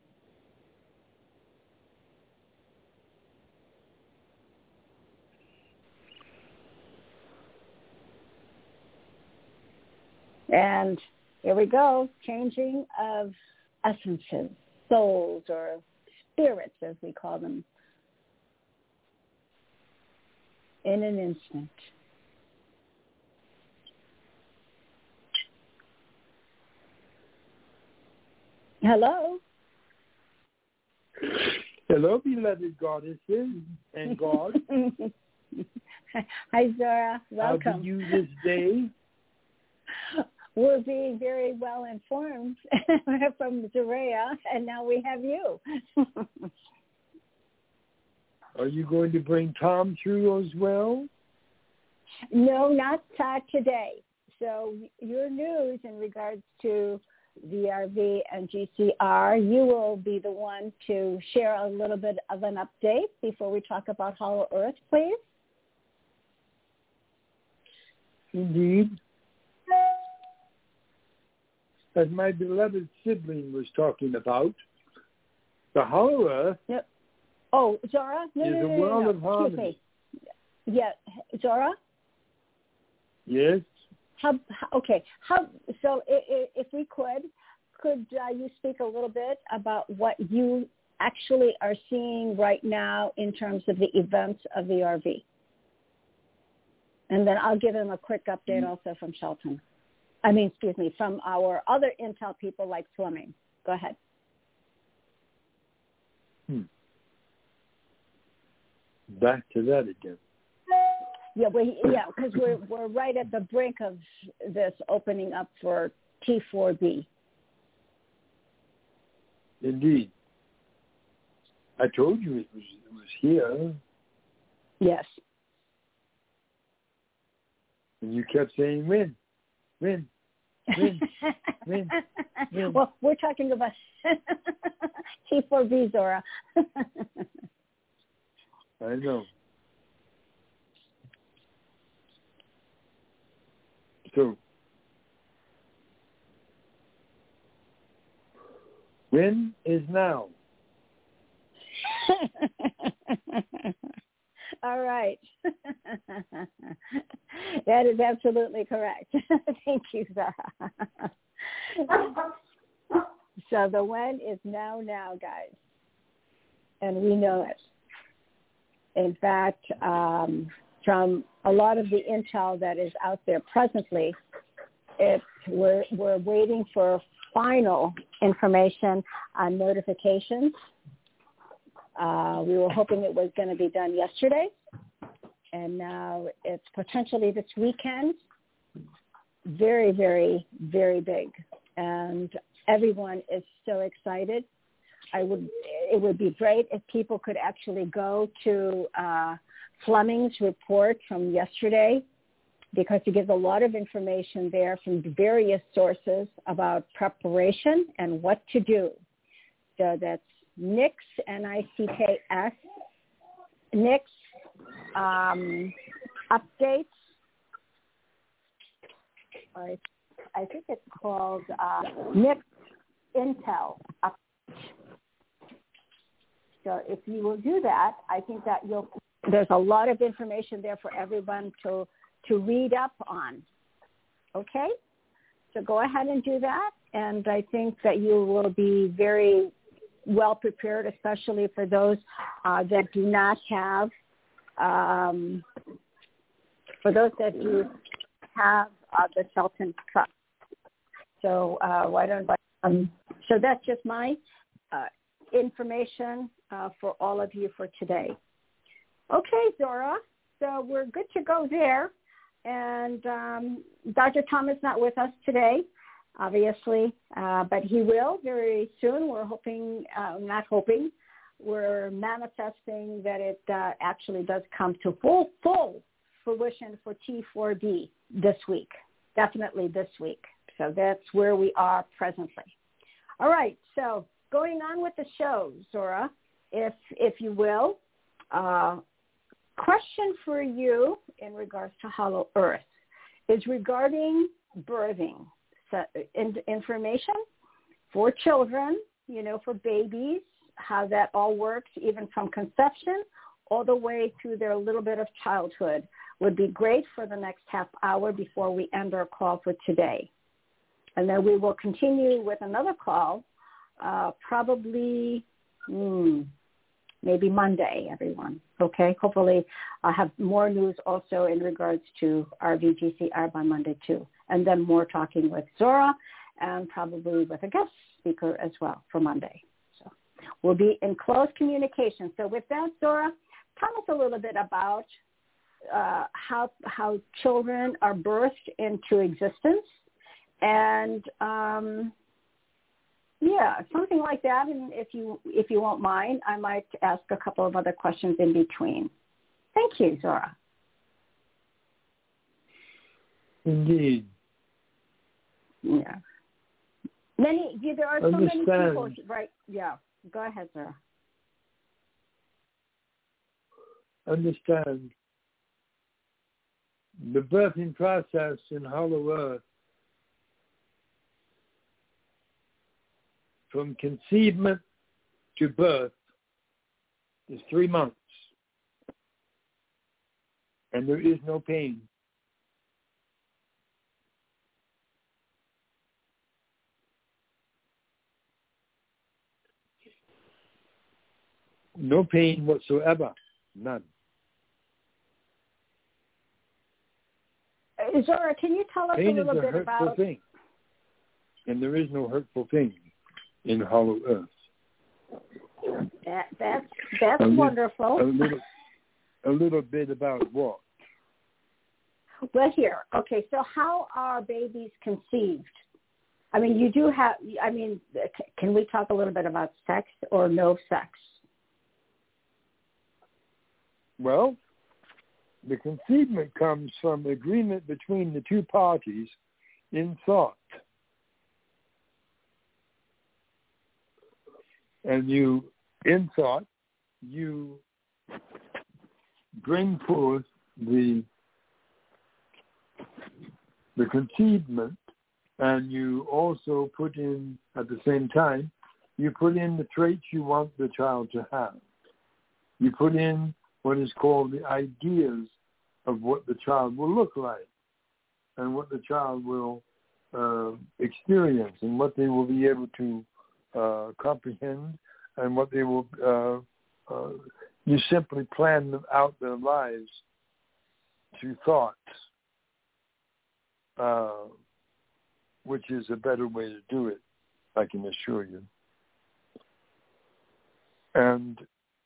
And here we go, changing of essences, souls, or spirits, as we call them, in an instant. Hello? Hello, beloved goddesses and God. Hi, Zora. Welcome. How do you this day? We're being very well informed from Zaraya, and now we have you. Are you going to bring Tom through as well? No, not today. So your news in regards to VRV and GCR, you will be the one to share a little bit of an update before we talk about Hollow Earth, please. Indeed. As my beloved sibling was talking about, the Hollow Earth Oh, Zora? is a world of harmony. Yeah, Zora? Yes? So if we could you speak a little bit about what you actually are seeing right now in terms of the events of the RV? And then I'll give them a quick update also from Shelton. From our other intel people like Fleming. Go ahead. Back to that again. Because we're right at the brink of this opening up for T4B. Indeed. I told you it was here. Yes. And you kept saying when. Well, we're talking about T4B, Zora. I know. So, when is now? All right. That is absolutely correct. Thank you, Zara. So the when is now, guys. And we know it. In fact, from a lot of the intel that is out there presently, we're waiting for final information on notifications. We were hoping it was going to be done yesterday, and now it's potentially this weekend. Very, very, very big, and everyone is so excited. It would be great if people could actually go to Fleming's report from yesterday, because he gives a lot of information there from various sources about preparation and what to do. So that's NICS, NICKS, NICS updates. I think it's called NICS Intel updates. So if you will do that, I think that there's a lot of information there for everyone to read up on. Okay? So go ahead and do that. And I think that you will be very well prepared, especially for those that do not have, the Shelton Trust. So so that's just my information for all of you for today. Okay, Zora. So we're good to go there. And Dr. Tom is not with us today, obviously, but he will very soon. We're hoping, we're manifesting that it actually does come to full fruition for T4B this week, definitely this week. So that's where we are presently. All right, so going on with the show, Zora, if you will, question for you in regards to Hollow Earth is regarding birthing. So, information for children, for babies, how that all works, even from conception all the way through their little bit of childhood, would be great for the next half hour before we end our call for today. And then we will continue with another call, probably maybe Monday, everyone. Okay? Hopefully I'll have more news also in regards to RVGCR by Monday too. And then more talking with Zora and probably with a guest speaker as well for Monday. So we'll be in close communication. So with that, Zora, tell us a little bit about how children are birthed into existence, and something like that. And if you won't mind, I might ask a couple of other questions in between. Thank you, Zora. Indeed. Yeah. There are so many people, right? Yeah. Go ahead, Zora. Understand. The birthing process in Hollow Earth, from conceivement to birth, is 3 months. And there is no pain. No pain whatsoever. None. Zora, can you tell us Pain a little is a bit hurtful about... thing. And there is no hurtful thing in Hollow Earth. That's wonderful. A little bit about what? Well, here. Okay, so how are babies conceived? I mean, you do have... I mean, can we talk a little bit about sex or no sex? Well, the conceivement comes from agreement between the two parties in thought. And in thought, you bring forth the conceivement, and you also put in, at the same time, you put in the traits you want the child to have. You put in what is called the ideas of what the child will look like and what the child will experience and what they will be able to comprehend and what they will, you simply plan out their lives through thoughts, which is a better way to do it, I can assure you. And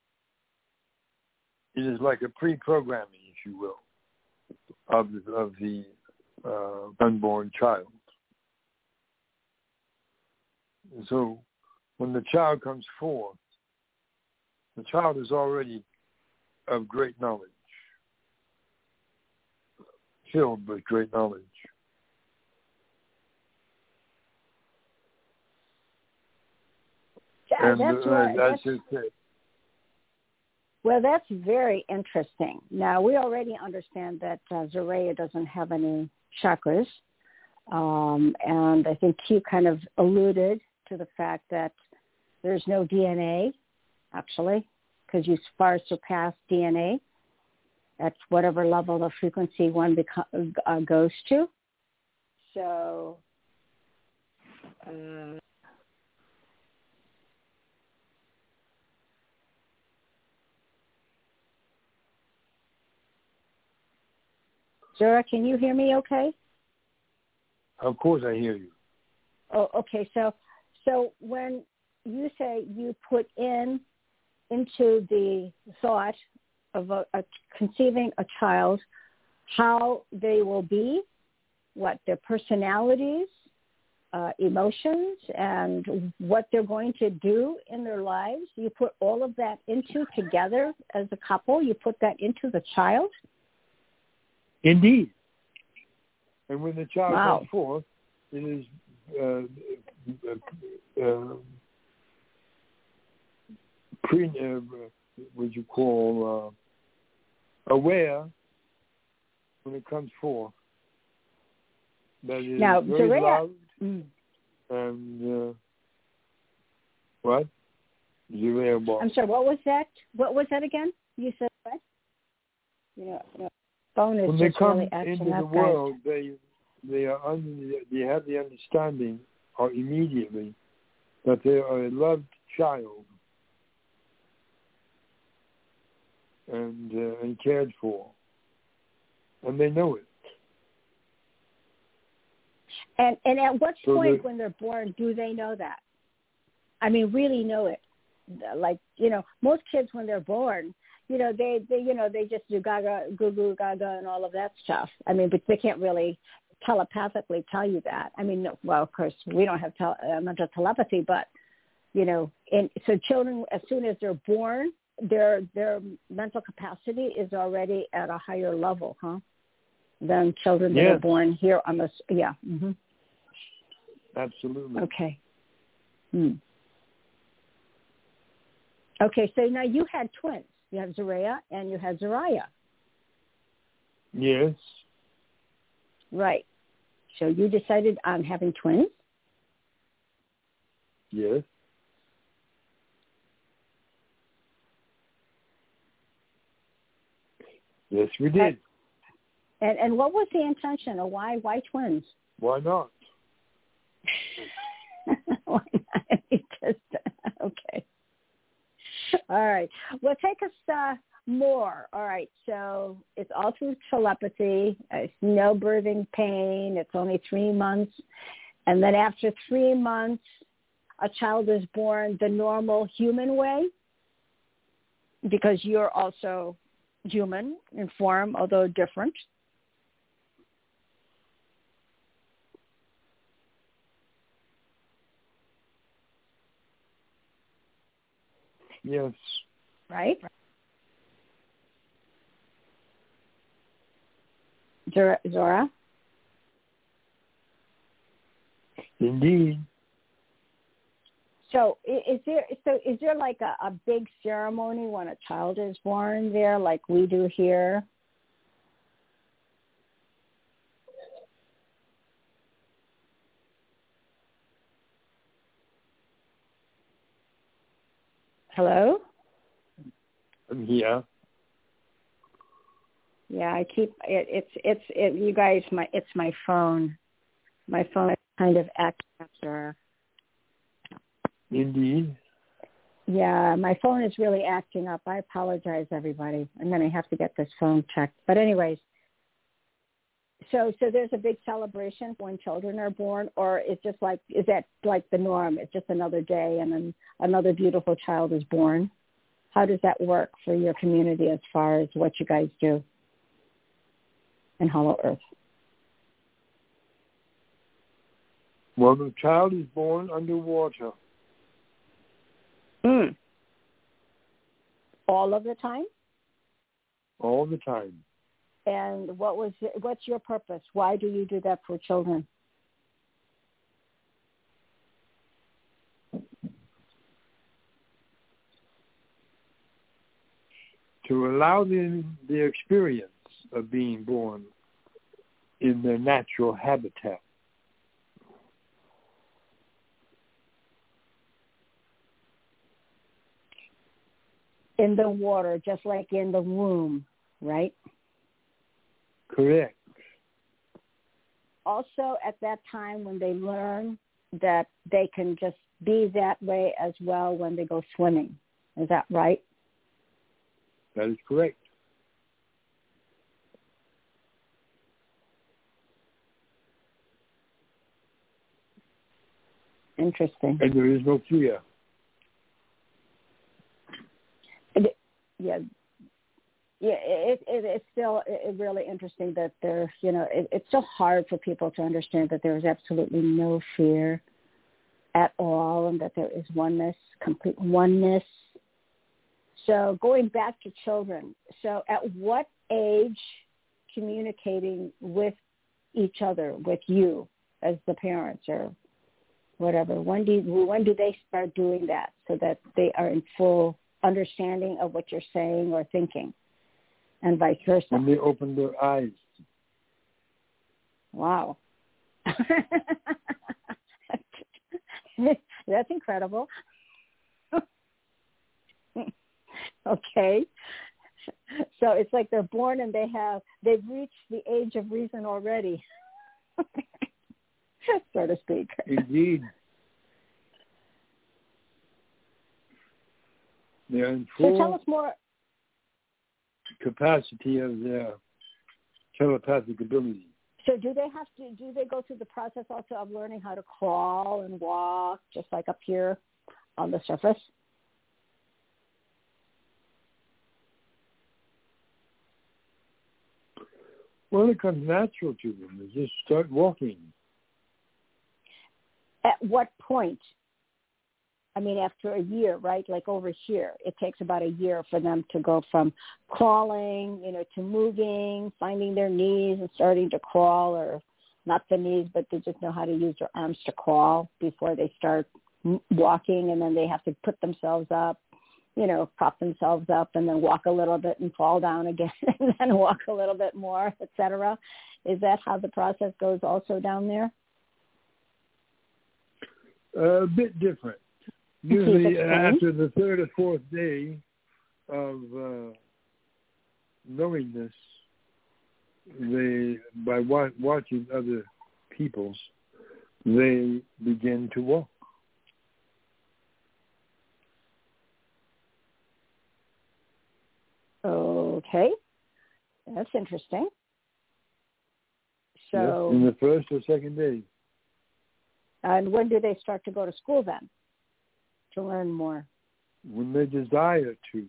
it is like a pre-programming, if you will, of the unborn child. So when the child comes forth, the child is already of great knowledge, filled with great knowledge. Yeah, that's right. Well, that's very interesting. Now, we already understand that Zoraia doesn't have any chakras. And I think Q kind of alluded to the fact that there's no DNA, actually, because you far surpass DNA at whatever level of frequency one goes to. So... Zora, can you hear me okay? Of course I hear you. Oh, okay. So when you say you put into the thought of conceiving a child, how they will be, what their personalities, emotions, and what they're going to do in their lives, you put all of that into together as a couple, you put that into the child? Indeed. And when the child comes forth, it is what you call aware when it comes forth that it is very loved and what? I'm sorry, what was that? What was that again? You said what? Phone is when they come really into the world, they have the understanding, or immediately, that they are a loved child and cared for, and they know it. And at what point when they're born do they know that? I mean, really know it. Like, most kids when they're born, they just do gaga, goo goo, gaga, and all of that stuff. I mean, but they can't really telepathically tell you that. I mean, well, of course, we don't have mental telepathy, but, and so children, as soon as they're born, their mental capacity is already at a higher level, than children that are born here on this. Yeah. Mm-hmm. Absolutely. Okay. Okay, so now you had twins. You have Zoraia and you had Zoraia. Yes. Right. So you decided on having twins? Yes. Yes, we did. And what was the intention, or why twins? Why not? Why not? Okay. All right. Well, take us more. All right. So it's all through telepathy. It's no birthing pain. It's only 3 months. And then after 3 months, a child is born the normal human way, because you're also human in form, although different. Yes. Right? Zora? Indeed. So is there like a big ceremony when a child is born there, like we do here? Hello? Yeah. Yeah, I keep it. You guys, it's my phone. My phone is kind of acting. Indeed. Yeah, my phone is really acting up. I apologize, everybody. I'm going to have to get this phone checked. But anyways, so there's a big celebration when children are born, or is that like the norm? It's just another day and then another beautiful child is born. How does that work for your community as far as what you guys do in Hollow Earth? Well, the child is born underwater. All of the time? All the time. And what's your purpose? Why do you do that for children? To allow them the experience of being born in their natural habitat. In the water, just like in the womb, right? Correct. Also, at that time when they learn that they can just be that way as well when they go swimming. Is that right? That is correct. Interesting. And there is no fear. It's still really interesting that it's so hard for people to understand that there is absolutely no fear at all and that there is oneness, complete oneness. So going back to children, so at what age communicating with each other, with you as the parents or whatever, when do they start doing that so that they are in full understanding of what you're saying or thinking, and vice versa? When they open their eyes. Wow. That's incredible. Okay. So it's like they're born and they've reached the age of reason already, so to speak. Indeed. They're in full so tell us more. Capacity of their telepathic ability. So do they go through the process also of learning how to crawl and walk just like up here on the surface? Well, it comes natural to them. They just start walking. At what point? I mean, after a year, right? Like over here, it takes about a year for them to go from crawling, to moving, finding their knees and starting to crawl, or not the knees, but they just know how to use their arms to crawl before they start walking, and then they have to put themselves up, prop themselves up and then walk a little bit and fall down again and then walk a little bit more, et cetera. Is that how the process goes also down there? A bit different. Usually after the third or fourth day of knowingness, by watching other people's, they begin to walk. Okay, that's interesting. So, yes, in the first or second day. And when do they start to go to school then, to learn more? When they desire to.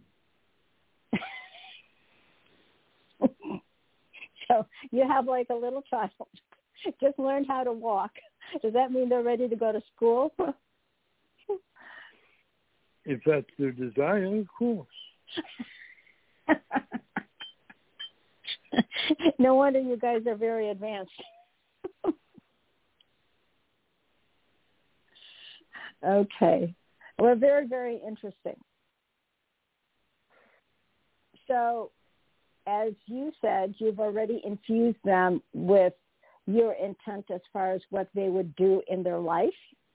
So you have like a little child, just learned how to walk. Does that mean they're ready to go to school? If that's their desire, of course. No wonder you guys are very advanced. Okay. Well, very, very interesting. So, as you said, you've already infused them with your intent as far as what they would do in their life.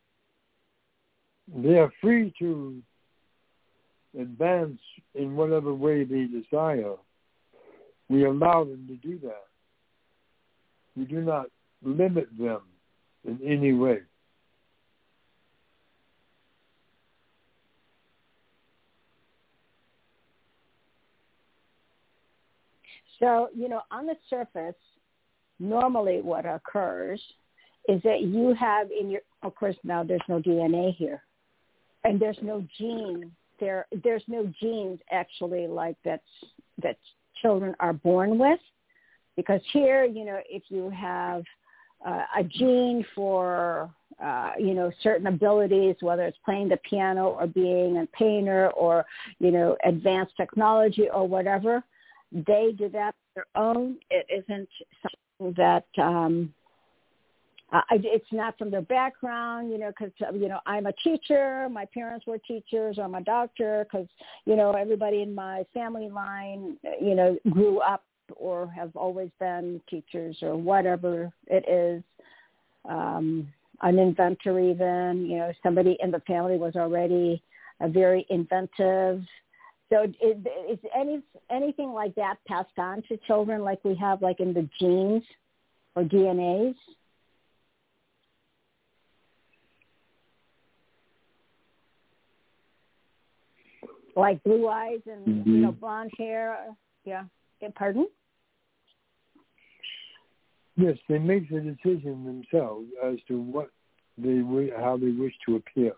They are free to advance in whatever way they desire. We allow them to do that. We do not limit them in any way. So, on the surface, normally what occurs is that you have in your, of course, now there's no DNA here, and there's no gene. There's no genes actually like that children are born with, because here, if you have a gene for, certain abilities, whether it's playing the piano or being a painter or, advanced technology or whatever, they do that on their own. It isn't something that it's not from their background, because, I'm a teacher, my parents were teachers, or I'm a doctor, because, everybody in my family line, grew up or have always been teachers or whatever it is, an inventor even, somebody in the family was already very inventive. So is anything like that passed on to children like we have like in the genes or DNAs? Like blue eyes and, blonde hair? Yeah. Pardon? Yes, they make the decision themselves as to how they wish to appear.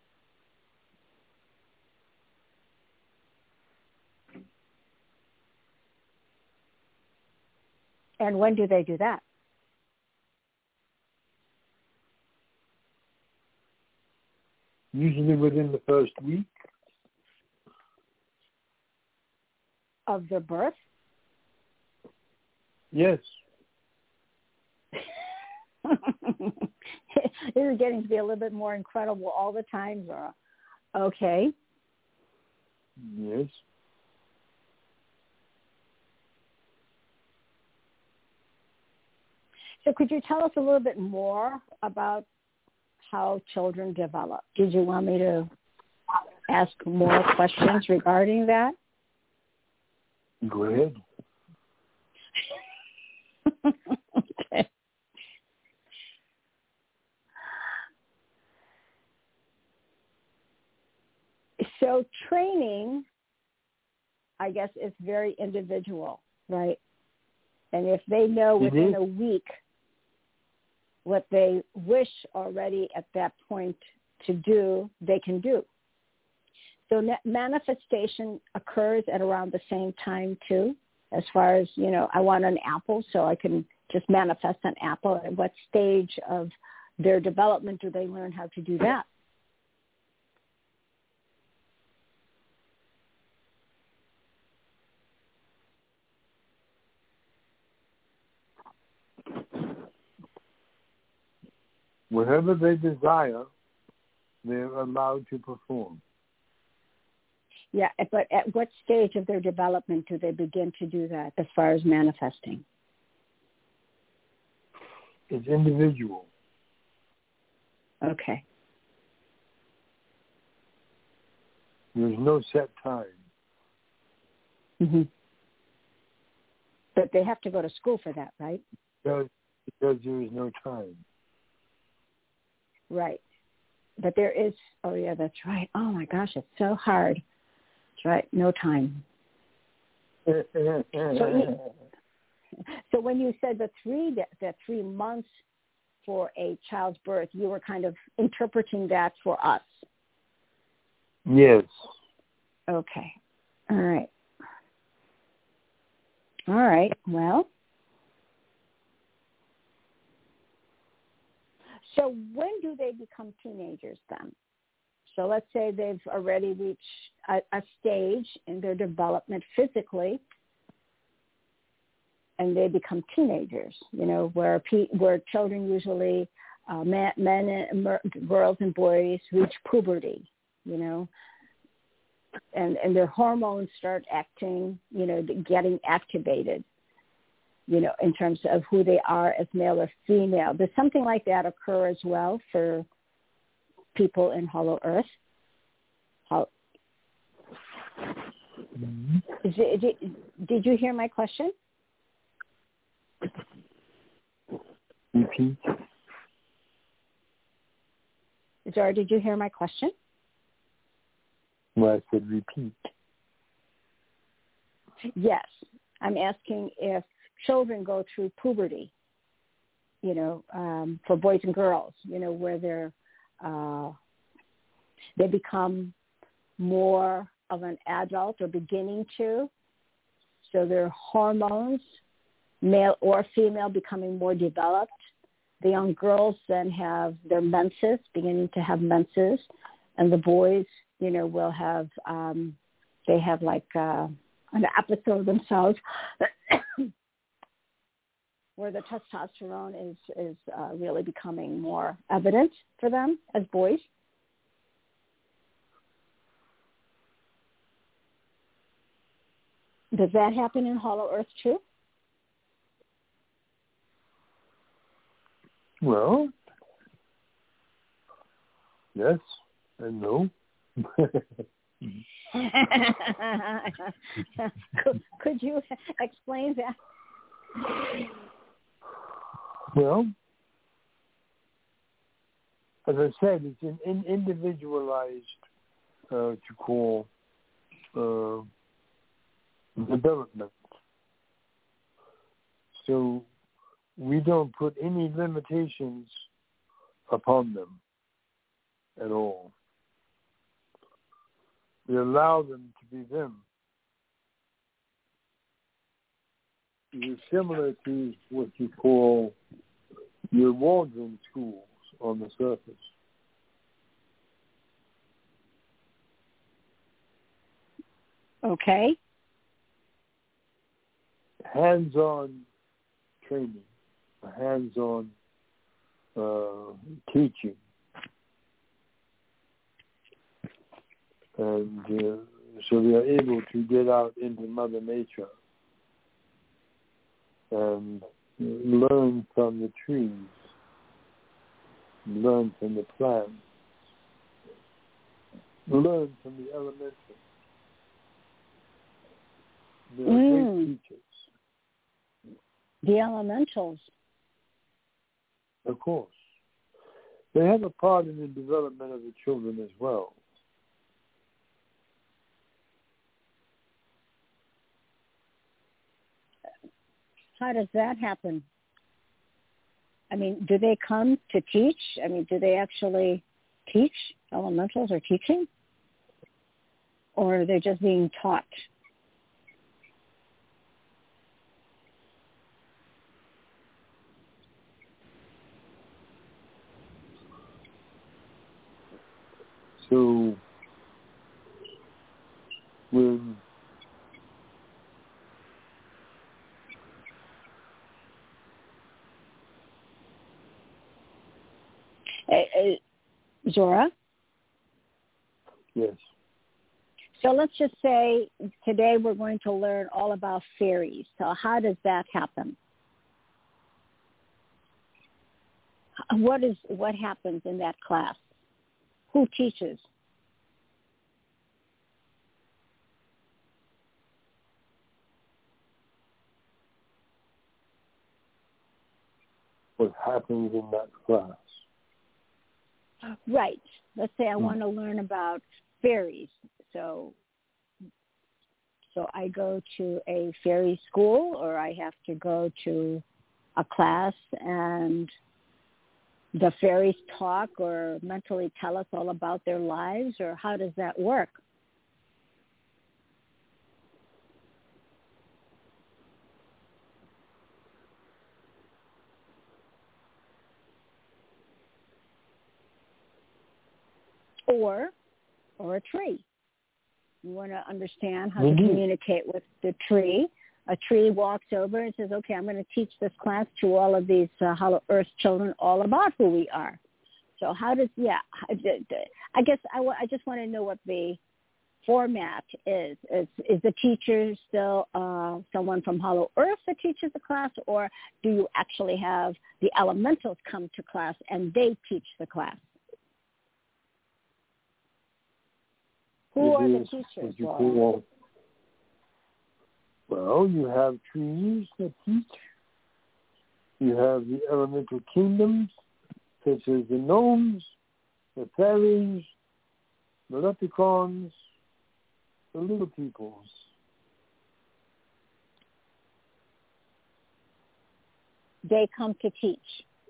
And when do they do that? Usually within the first week. Of their birth? Yes. This is getting to be a little bit more incredible all the time, Zora. Okay. Yes. So could you tell us a little bit more about how children develop? Did you want me to ask more questions regarding that? Go ahead. Okay. So training, I guess, is very individual, right? And if they know within a week what they wish already at that point to do, they can do. So manifestation occurs at around the same time too, as far as, I want an apple, so I can just manifest an apple. At what stage of their development do they learn how to do that? Whatever they desire, they're allowed to perform. Yeah, but at what stage of their development do they begin to do that as far as manifesting? It's individual. Okay. There's no set time. Mm-hmm. But they have to go to school for that, right? Because there is no time. Right. But there is, oh yeah, that's right. Oh my gosh, it's so hard. That's right, no time. So when you said the 3 months for a child's birth, you were kind of interpreting that for us. Yes. Okay. All right. All right. Well, so when do they become teenagers then? So let's say they've already reached a stage in their development physically, and they become teenagers, where children usually, men and girls and boys reach puberty, and their hormones start acting, getting activated, in terms of who they are as male or female. Does something like that occur as well for people in Hollow Earth? Did you hear my question? Repeat. Zora, did you hear my question? Well, I said repeat. Yes. I'm asking if children go through puberty, for boys and girls, where they become more of an adult or beginning to. So their hormones, male or female, becoming more developed. The young girls then have their menses, beginning to have menses. And the boys, will have, they have like an episode themselves where the testosterone is really becoming more evident for them as boys. Does that happen in Hollow Earth too? Well, yes and no. Could you explain that? Well, as I said, it's an individualized, to call, development. So we don't put any limitations upon them at all. We allow them to be them. It is similar to what you call your wandering schools on the surface. Okay. Hands-on training, hands-on teaching. And so they are able to get out into Mother Nature and learn from the trees, learn from the plants, learn from the elementals. They are great teachers. The elementals. Of course. They have a part in the development of the children as well. How does that happen? I mean, do they come to teach? I mean, do they actually teach? Elementals are teaching? Or are they just being taught? So when Zora? Yes. So let's just say today we're going to learn all about fairies. So how does that happen? What happens in that class? Who teaches? What happens in that class? Right. Let's say I want to learn about fairies. So So I go to a fairy school, or I have to go to a class and the fairies talk or mentally tell us all about their lives, or how does that work? Or a tree. You want to understand how to communicate with the tree. A tree walks over and says, okay, I'm going to teach this class to all of these Hollow Earth children all about who we are. So how does, I guess I just want to know what the format is. Is the teacher still someone from Hollow Earth that teaches the class, or do you actually have the elementals come to class and they teach the class? Who are the teachers? Well, you have trees that teach. You have the elemental kingdoms, such as the gnomes, the fairies, the leprechauns, the little peoples. They come to teach.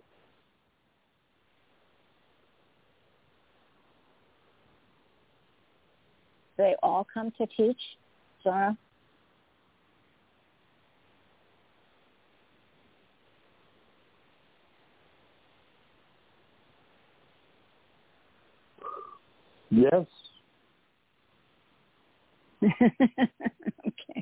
They all come to teach, Zora? Yes. Okay.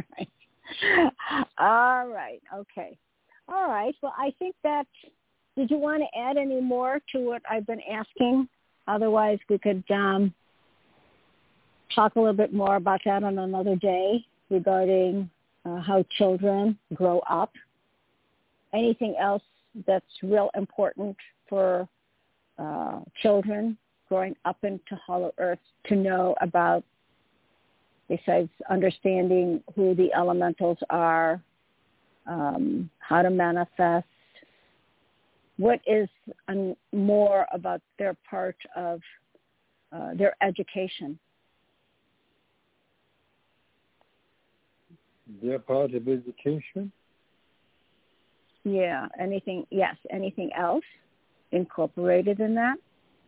All right. Okay. All right. Well, I think that, did you want to add any more to what I've been asking? Otherwise, we could talk a little bit more about that on another day regarding how children grow up. Anything else that's real important for children growing up into Hollow Earth to know about, besides understanding who the elementals are, how to manifest? What is more about their part of their education? Their part of education? Yeah. Anything? Yes. Anything else incorporated in that?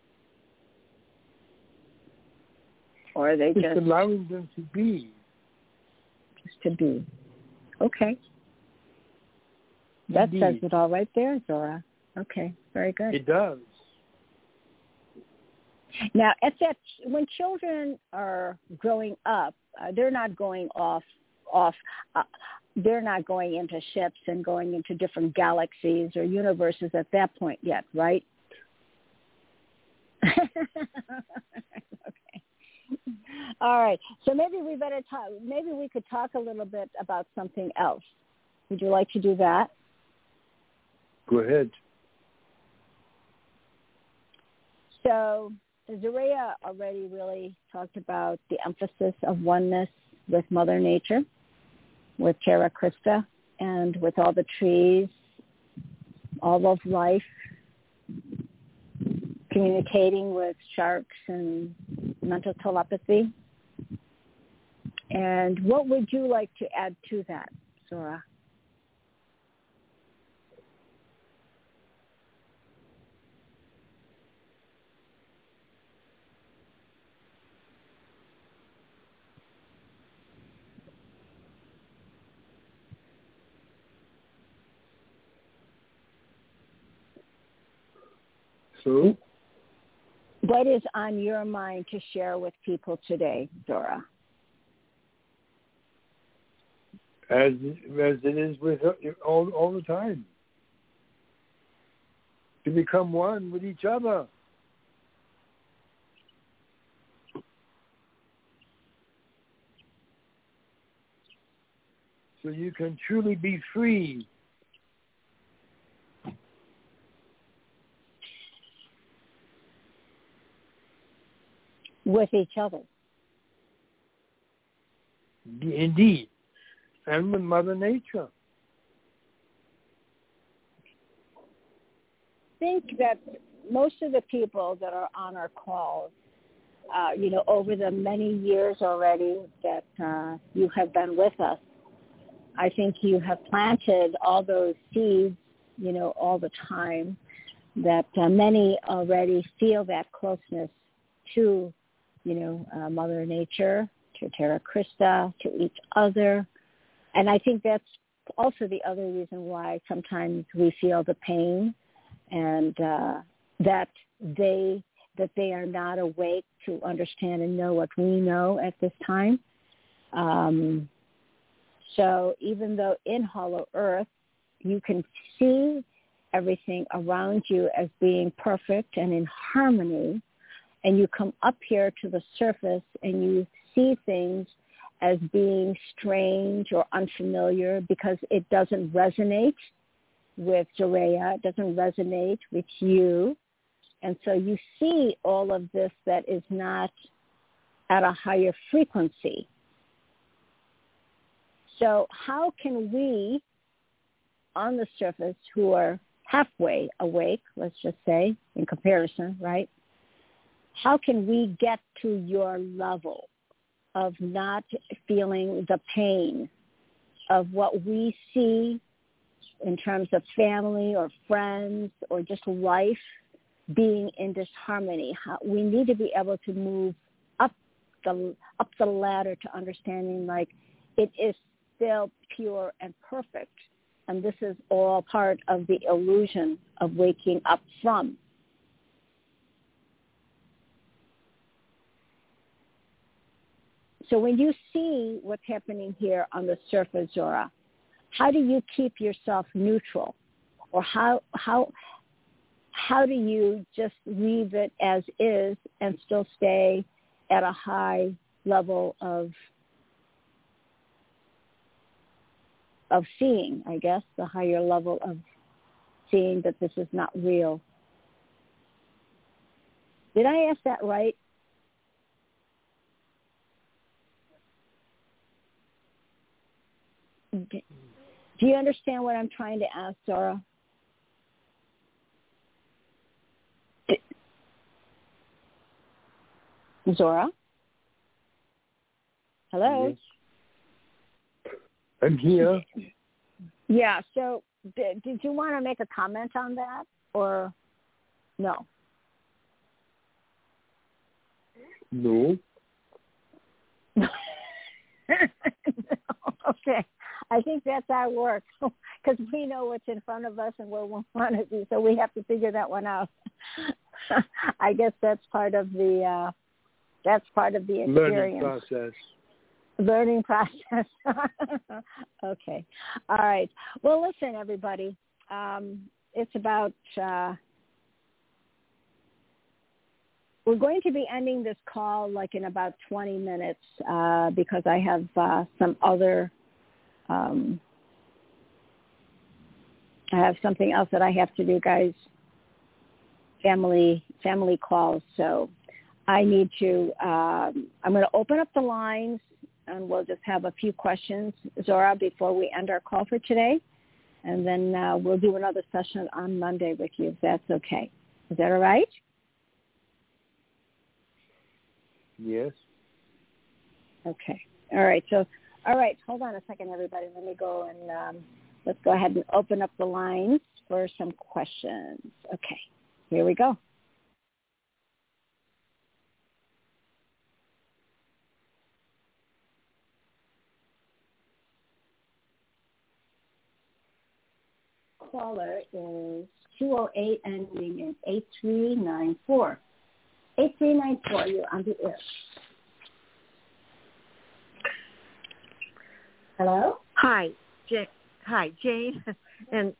Or are they just allowing them to be? Just to be. Okay. That says it all right there, Zora. Okay. Very good. It does. Now, when children are growing up, they're not going they're not going into ships and going into different galaxies or universes at that point yet, right? Okay. All right. So maybe we better talk. Maybe we could talk a little bit about something else. Would you like to do that? Go ahead. So Zorea already really talked about the emphasis of oneness with Mother Nature, with Terra Christa, and with all the trees, all of life, communicating with sharks and mental telepathy. And what would you like to add to that, Zora? So? What is on your mind to share with people today, Zora? As it is with all the time. To become one with each other. So you can truly be free. With each other. Indeed. And with Mother Nature. I think that most of the people that are on our calls over the many years already that you have been with us. I think you have planted all those seeds, all the time, that many already feel that closeness to, Mother Nature, to Terra Christa, to each other. And I think that's also the other reason why sometimes we feel the pain and that they are not awake to understand and know what we know at this time. So even though in Hollow Earth, you can see everything around you as being perfect and in harmony, and you come up here to the surface and you see things as being strange or unfamiliar because it doesn't resonate with Zoraia, it doesn't resonate with you. And so you see all of this that is not at a higher frequency. So how can we, on the surface, who are halfway awake, let's just say, in comparison, right? How can we get to your level of not feeling the pain of what we see in terms of family or friends or just life being in disharmony? We need to be able to move up the ladder to understanding like it is still pure and perfect. And this is all part of the illusion of waking up from. So when you see what's happening here on the surface, Zora, how do you keep yourself neutral? Or how do you just leave it as is and still stay at a high level of seeing, I guess, the higher level of seeing that this is not real? Did I ask that right? Do you understand what I'm trying to ask, Zora? Zora? Hello? Yes. I'm here. Yeah, so did you want to make a comment on that or no? No. Okay. I think that's our work because we know what's in front of us and where we want to be, so we have to figure that one out. I guess that's part of the experience. Learning process. Okay. All right. Well, listen, everybody. It's about. We're going to be ending this call like in about 20 minutes because I have some other. I have something else that I have to do, guys. Family calls. So I need to. I'm going to open up the lines, and we'll just have a few questions, Zora, before we end our call for today, and then we'll do another session on Monday with you, if that's okay. Is that all right? Yes. Okay. All right. So. All right, hold on a second, everybody. Let me go and let's go ahead and open up the lines for some questions. Okay, here we go. Caller is 208 ending in 8394. 8394, you're on the air. Hello? Hi, Jane. And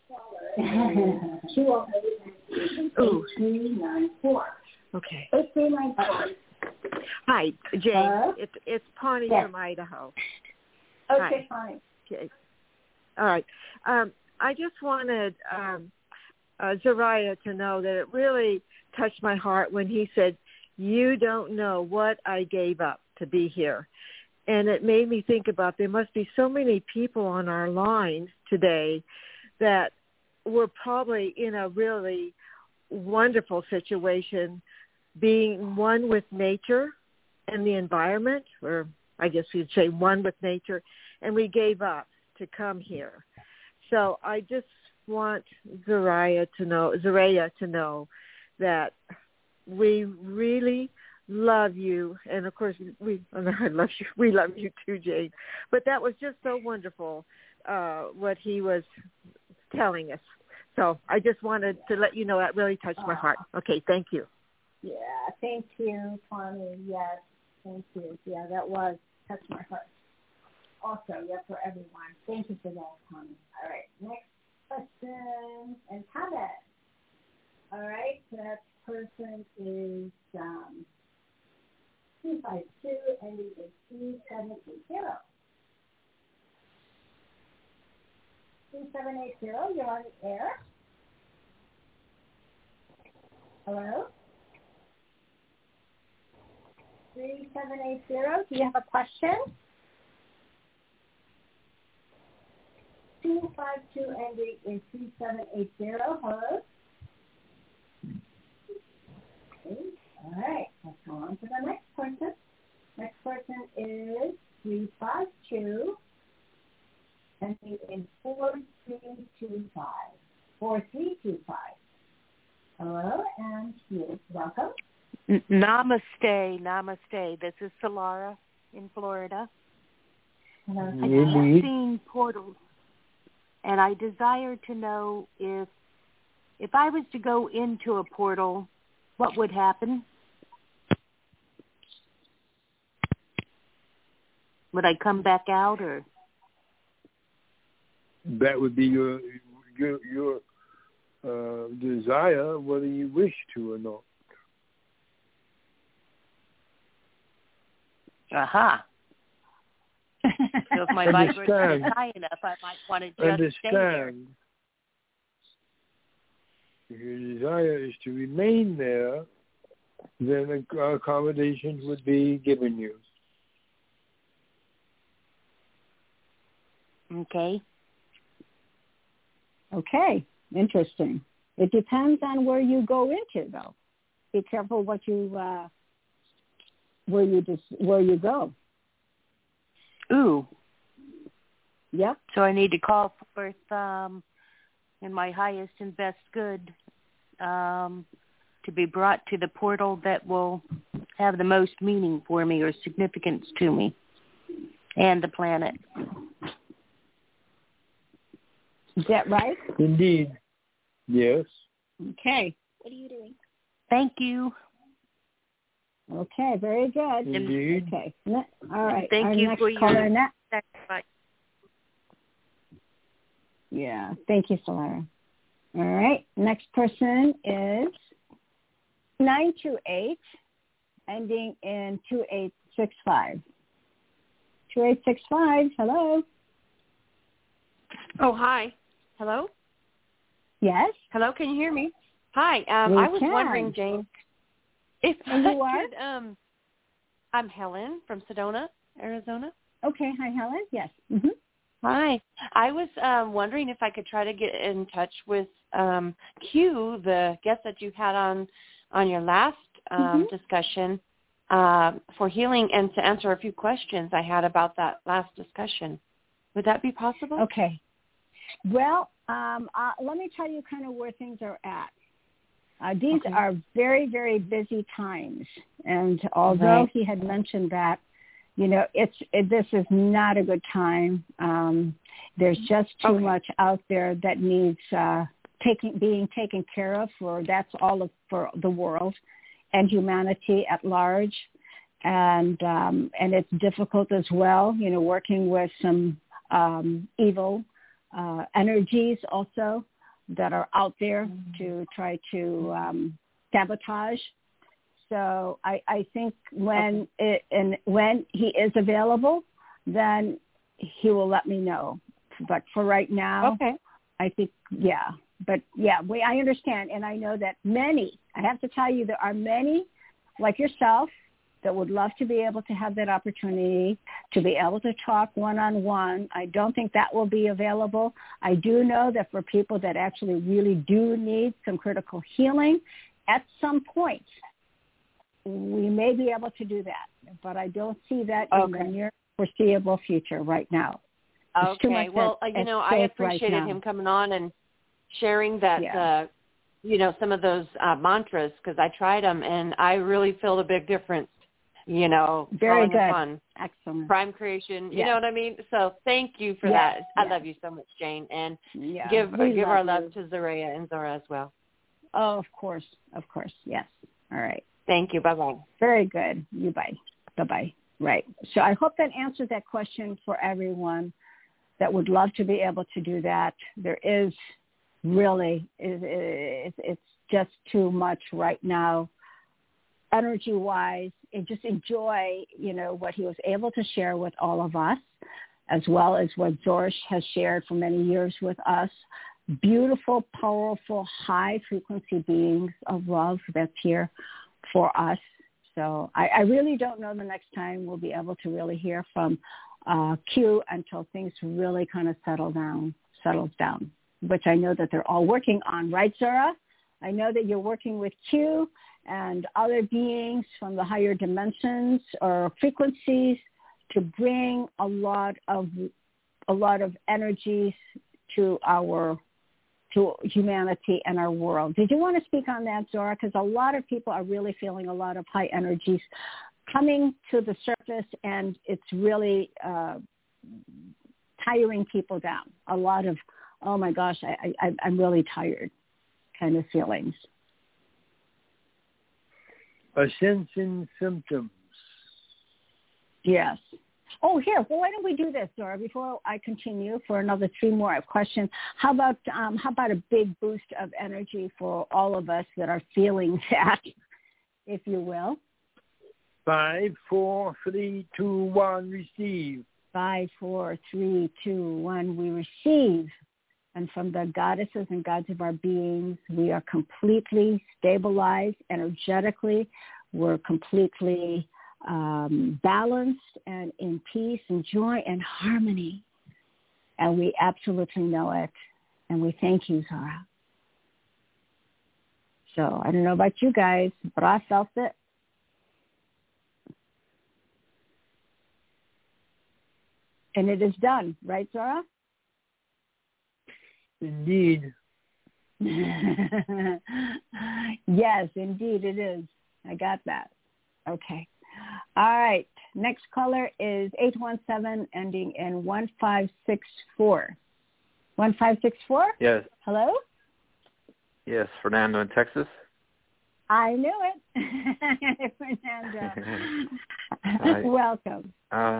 208-8394. Okay. 8394. Hi, Jane. It's Pawnee from Idaho. Okay, fine. Okay. All right. I just wanted Zoraia to know that it really touched my heart when he said, "You don't know what I gave up to be here." And it made me think about there must be so many people on our lines today that were probably in a really wonderful situation being one with nature and the environment, or I guess you'd say one with nature, and we gave up to come here. So I just want Zaraya to know that we really love you, and of course I love you. We love you too, Jane. But that was just so wonderful what he was telling us. So I just wanted to let you know that really touched my heart. Okay, thank you. Yeah, thank you, Connie. Yes, thank you. Yeah, that was touched my heart. Also, yeah, for everyone. Thank you for that, Connie. All right, next question and comment. All right, so that person is 252 ending in 2780. 2780, you're on the air. Hello? 3780, do you have a question? 252 ending in 3780. Hello? Okay. All right. Let's go on to the next person. Next person is 352 ending in 4325. 4325. Hello, and you. Welcome. Namaste. This is Solara in Florida. Hello. I keep seeing portals, and I desire to know if I was to go into a portal, what would happen? Would I come back out, or? That would be your desire, whether you wish to or not. Aha. So if my vibration is high enough, I might want to just stay there. If your desire is to remain there, then accommodations would be given you. Okay. Okay, interesting. It depends on where you go into, though. Be careful what you where you go. Ooh. Yep. So I need to call forth in my highest and best good to be brought to the portal that will have the most meaning for me or significance to me and the planet. Is that right? Indeed. Yes. Okay. What are you doing? Thank you. Okay, very good. Indeed. Okay. All right. Thank Our you next for caller, your sacrifice. Yeah. Thank you, Solara. All right. Next person is 928, ending in 2865. 2865. Hello. Oh, hi. Hello? Yes. Hello, can you hear me? Hi. I was wondering, Jane, if and you are? I'm Helen from Sedona, Arizona. Okay. Hi, Helen. Yes. Mm-hmm. Hi. I was wondering if I could try to get in touch with Q, the guest that you had on your last discussion, for healing and to answer a few questions I had about that last discussion. Would that be possible? Okay. Well, let me tell you kind of where things are at. These are very, very busy times. And although he had mentioned that, this is not a good time. There's just too much out there that needs being taken care of for for the world and humanity at large. And it's difficult as well, working with some evil energies also that are out there to try to sabotage. So I think when he is available, then he will let me know. But for right now, I think, I understand. And I know that I have to tell you, there are many like yourself that would love to be able to have that opportunity to be able to talk one-on-one. I don't think that will be available. I do know that for people that actually really do need some critical healing, at some point, we may be able to do that, but I don't see that in the near foreseeable future right now. It's too much well, I appreciated him coming on and sharing that, some of those mantras, because I tried them and I really feel a big difference, Very good. Upon excellent prime creation, you know what I mean? So thank you for that. I love you so much, Jane, and give our love to Zoraya and Zora as well. Oh, of course, yes. All right. Thank you. Bye-bye. Very good. You bye. Bye-bye. Right. So I hope that answered that question for everyone that would love to be able to do that. There is really, it's just too much right now, energy-wise. And just enjoy, what he was able to share with all of us, as well as what Zora has shared for many years with us. Beautiful, powerful, high-frequency beings of love that's here for us. So I really don't know the next time we'll be able to really hear from Q until things really kind of settles down, which I know that they're all working on. Right, Zora? I know that you're working with Q and other beings from the higher dimensions or frequencies to bring a lot of energies to humanity and our world. Did you want to speak on that, Zora? Because a lot of people are really feeling a lot of high energies coming to the surface, and it's really tiring people down. A lot of, oh my gosh, I'm really tired kind of feelings. Ascension symptoms. Yes. Oh, here. Well, why don't we do this, Zora? Before I continue for another 3 more questions, how about a big boost of energy for all of us that are feeling that, if you will? 5, 4, 3, 2, 1. Receive. 5, 4, 3, 2, 1. We receive. And from the goddesses and gods of our beings, we are completely stabilized energetically. We're completely balanced and in peace and joy and harmony. And we absolutely know it. And we thank you, Zora. So I don't know about you guys, but I felt it. And it is done, right, Zora? Indeed. Yes, indeed it is. I got that. Okay. All right. Next caller is 817 ending in 1564. 1564? Yes. Hello? Yes, Fernando in Texas. I knew it. Fernando. Welcome.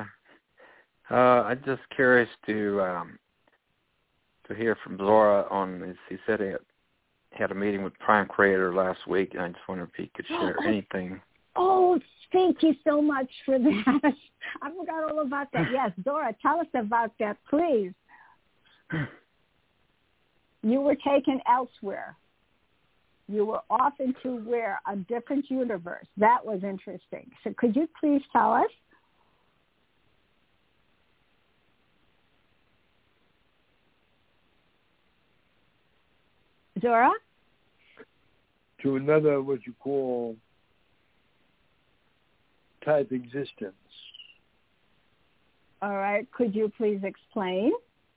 I'm just curious to hear from Zora on this. He said he had a meeting with Prime Creator last week, and I just wonder if he could share anything. Oh, thank you so much for that. I forgot all about that. Yes, Zora, tell us about that, please. You were taken elsewhere. You were off into where? A different universe. That was interesting. So could you please tell us? Zora? To another, what you call type existence. All right. Could you please explain?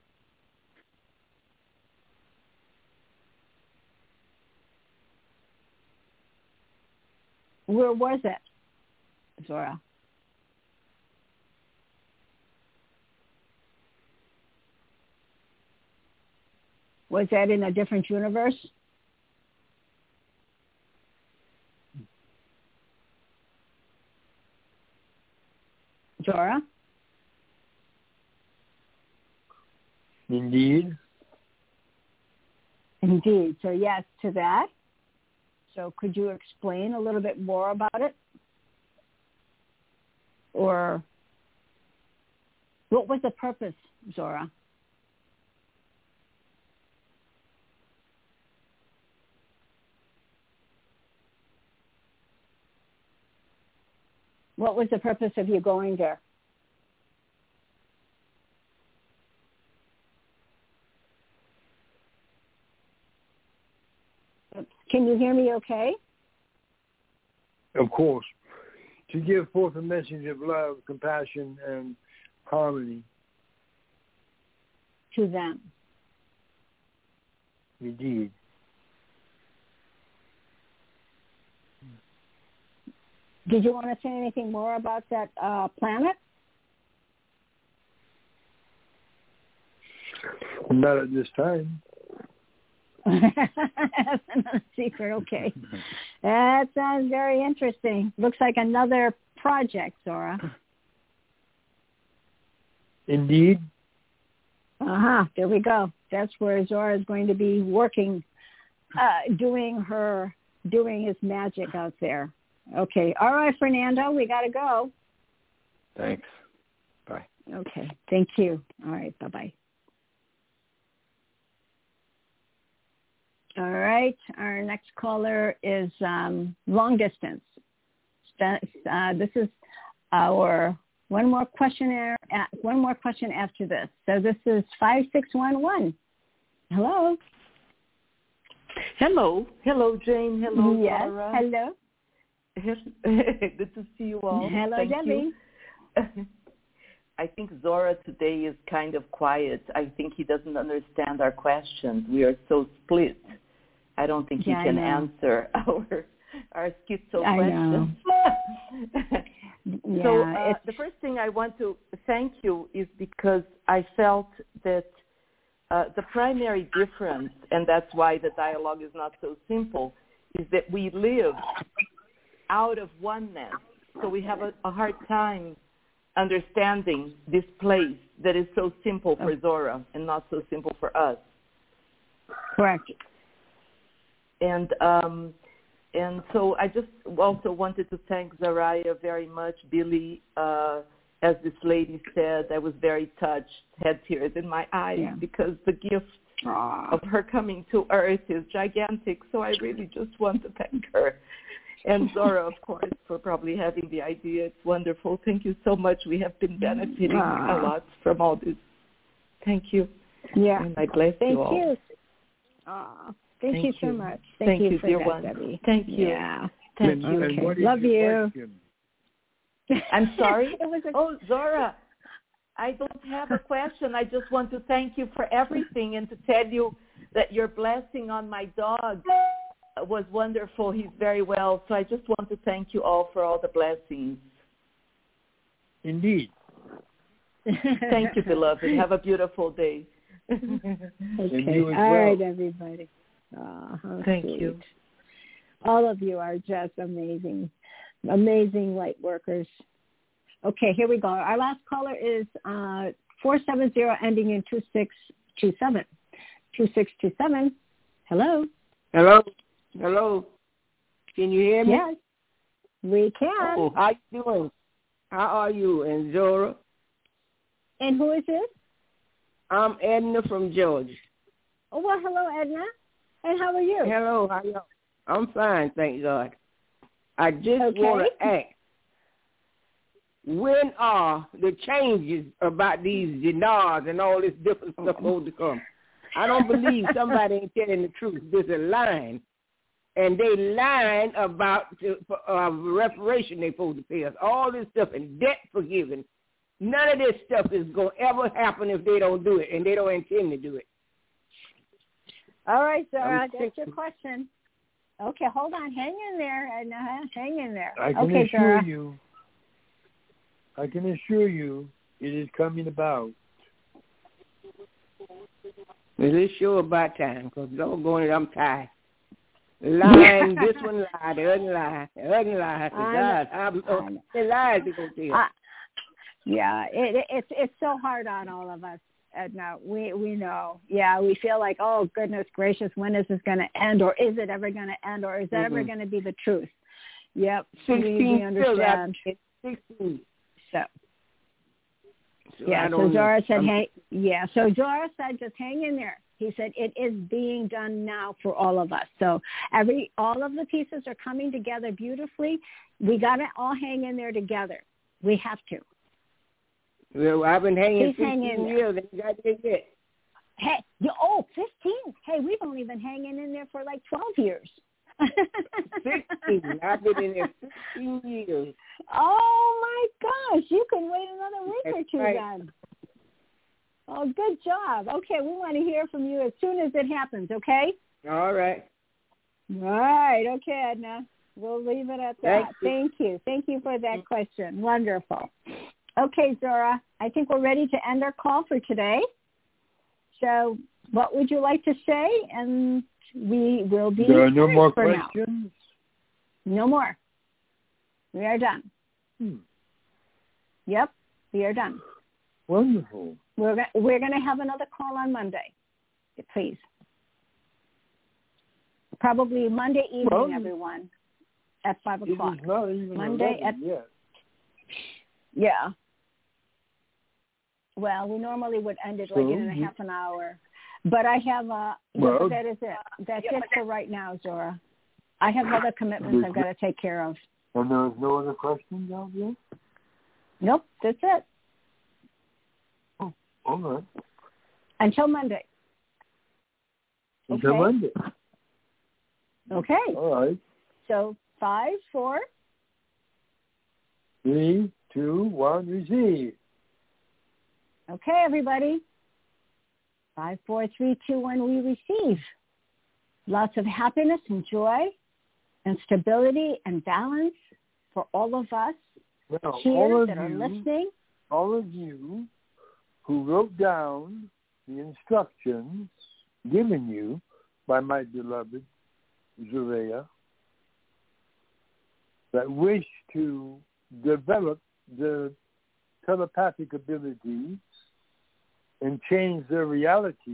Where was it, Zora? Was that in a different universe? Zora? Indeed. Indeed. So yes to that. So could you explain a little bit more about it? Or what was the purpose, Zora? What was the purpose of you going there? Can you hear me okay? Of course. to give forth a message of love, compassion, and harmony to them. Indeed. Did you want to say anything more about that planet? Not at this time. That's another secret. Okay. That sounds very interesting. Looks like another project, Zora. Indeed. There we go. That's where Zora is going to be working, doing his magic out there. Okay. All right, Fernando, we got to go. Thanks. Bye. Okay. Thank you. All right. Bye-bye. All right. Our next caller is long distance. This is our one more question after this. So this is 5611. Hello. Hello, Jane. Hello, yes. Zora. Hello. Good to see you all. Hello, Thank Debbie. You. I think Zora today is kind of quiet. I think he doesn't understand our questions. We are so split. I don't think he can answer our schizo questions. So the first thing I want to thank you is because I felt that the primary difference, and that's why the dialogue is not so simple, is that we live out of oneness. So we have a hard time understanding this place that is so simple for Zora and not so simple for us. Correct. And so I just also wanted to thank Zaraya very much. Billy, as this lady said, I was very touched, had tears in my eyes because the gift of her coming to Earth is gigantic. So I really just want to thank her. And Zora, of course, for probably having the idea. It's wonderful. Thank you so much. We have been benefiting a lot from all this. Thank you. Yeah. And I bless you all. Thank you so much. Thank you, for dear that, one. Debbie. Thank you. Yeah. Thank you. Okay. Love you. I'm sorry? Oh, Zora, I don't have a question. I just want to thank you for everything and to tell you that your blessing on my dog was wonderful. He's very well. So I just want to thank you all for all the blessings. Indeed. Thank you, beloved. Have a beautiful day. Okay. All right, everybody. Thank you. All of you are just amazing, amazing light workers. Okay, here we go. Our last caller is 470 ending in 2627. 2627. Hello. Hello. Can you hear me? Yes, we can. Oh, how you doing? How are you? And Zora? And who is this? I'm Edna from Georgia. Oh, well, hello, Edna. And how are you? Hello, how y'all? I'm fine, thank God. I just want to ask, when are the changes about these dinars and all this different stuff supposed to come? I don't believe somebody ain't telling the truth. There's a line, and they lying about reparation they supposed to pay us. All this stuff and debt forgiven. None of this stuff is going to ever happen if they don't do it, and they don't intend to do it. All right, Zara, that's your question. Okay, hold on. Hang in there. Hang in there. I can assure you it is coming about. It is sure about time, because doggone it, I'm tired. Lying, this one lie, the other lie, the other lie. The lies they going to tell. Yeah, it's so hard on all of us, Edna. We know. Yeah, we feel like, oh, goodness gracious, when is this going to end? Or is it ever going to end? Or is that ever going to be the truth? Yep, 16 we understand. 16. So Zora said, so Zora said, just hang in there. He said, it is being done now for all of us. So all of the pieces are coming together beautifully. We got to all hang in there together. We have to. Well, I've been hanging 15 years and you got to get it. Hey, 15? Hey, we've only been hanging in there for like 12 years. 16. I've been in there 15 years. Oh, my gosh. You can wait another week or two right. then. Oh, good job. Okay, we want to hear from you as soon as it happens, okay? All right. All right. Okay, Edna. We'll leave it at that. Thank you. Thank you for that question. Wonderful. Okay, Zora, I think we're ready to end our call for today. So what would you like to say? And we will be There are no more for questions? Now. No more. We are done. Yep, we are done. Wonderful. We're going to have another call on Monday, please. Probably Monday evening, everyone, at 5 o'clock. It is not even Monday 11 yet. Yeah. Well, we normally would end it like in a half an hour. But I have that is it. That's it for right now, Zora. I have other commitments I've got to take care of. And there's no other questions out there? Nope, that's it. Oh, all right. Until Monday. Until Monday. Okay. All right. So 5, 4. 3, 2, 1, receive. Okay, everybody. 5, 4, 3, 2, 1, we receive. Lots of happiness and joy and stability and balance for all of us here that are listening. All of you who wrote down the instructions given you by my beloved Zoreya that wish to develop the telepathic abilities and change their reality,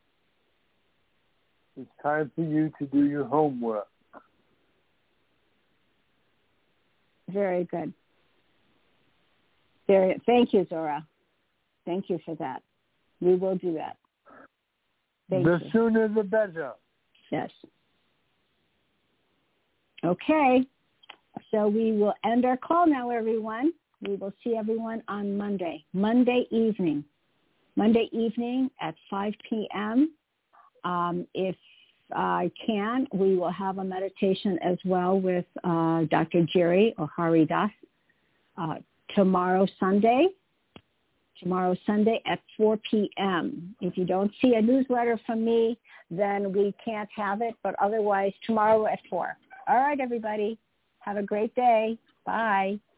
it's time for you to do your homework. Very good. Thank you, Zora. Thank you for that. We will do that. The sooner the better. Yes. Okay. So we will end our call now, everyone. We will see everyone on Monday evening at 5 p.m. If I can, we will have a meditation as well with Dr. Jerry or Hari Das tomorrow Sunday at 4 p.m. If you don't see a newsletter from me, then we can't have it, but otherwise tomorrow at 4. All right, everybody. Have a great day. Bye.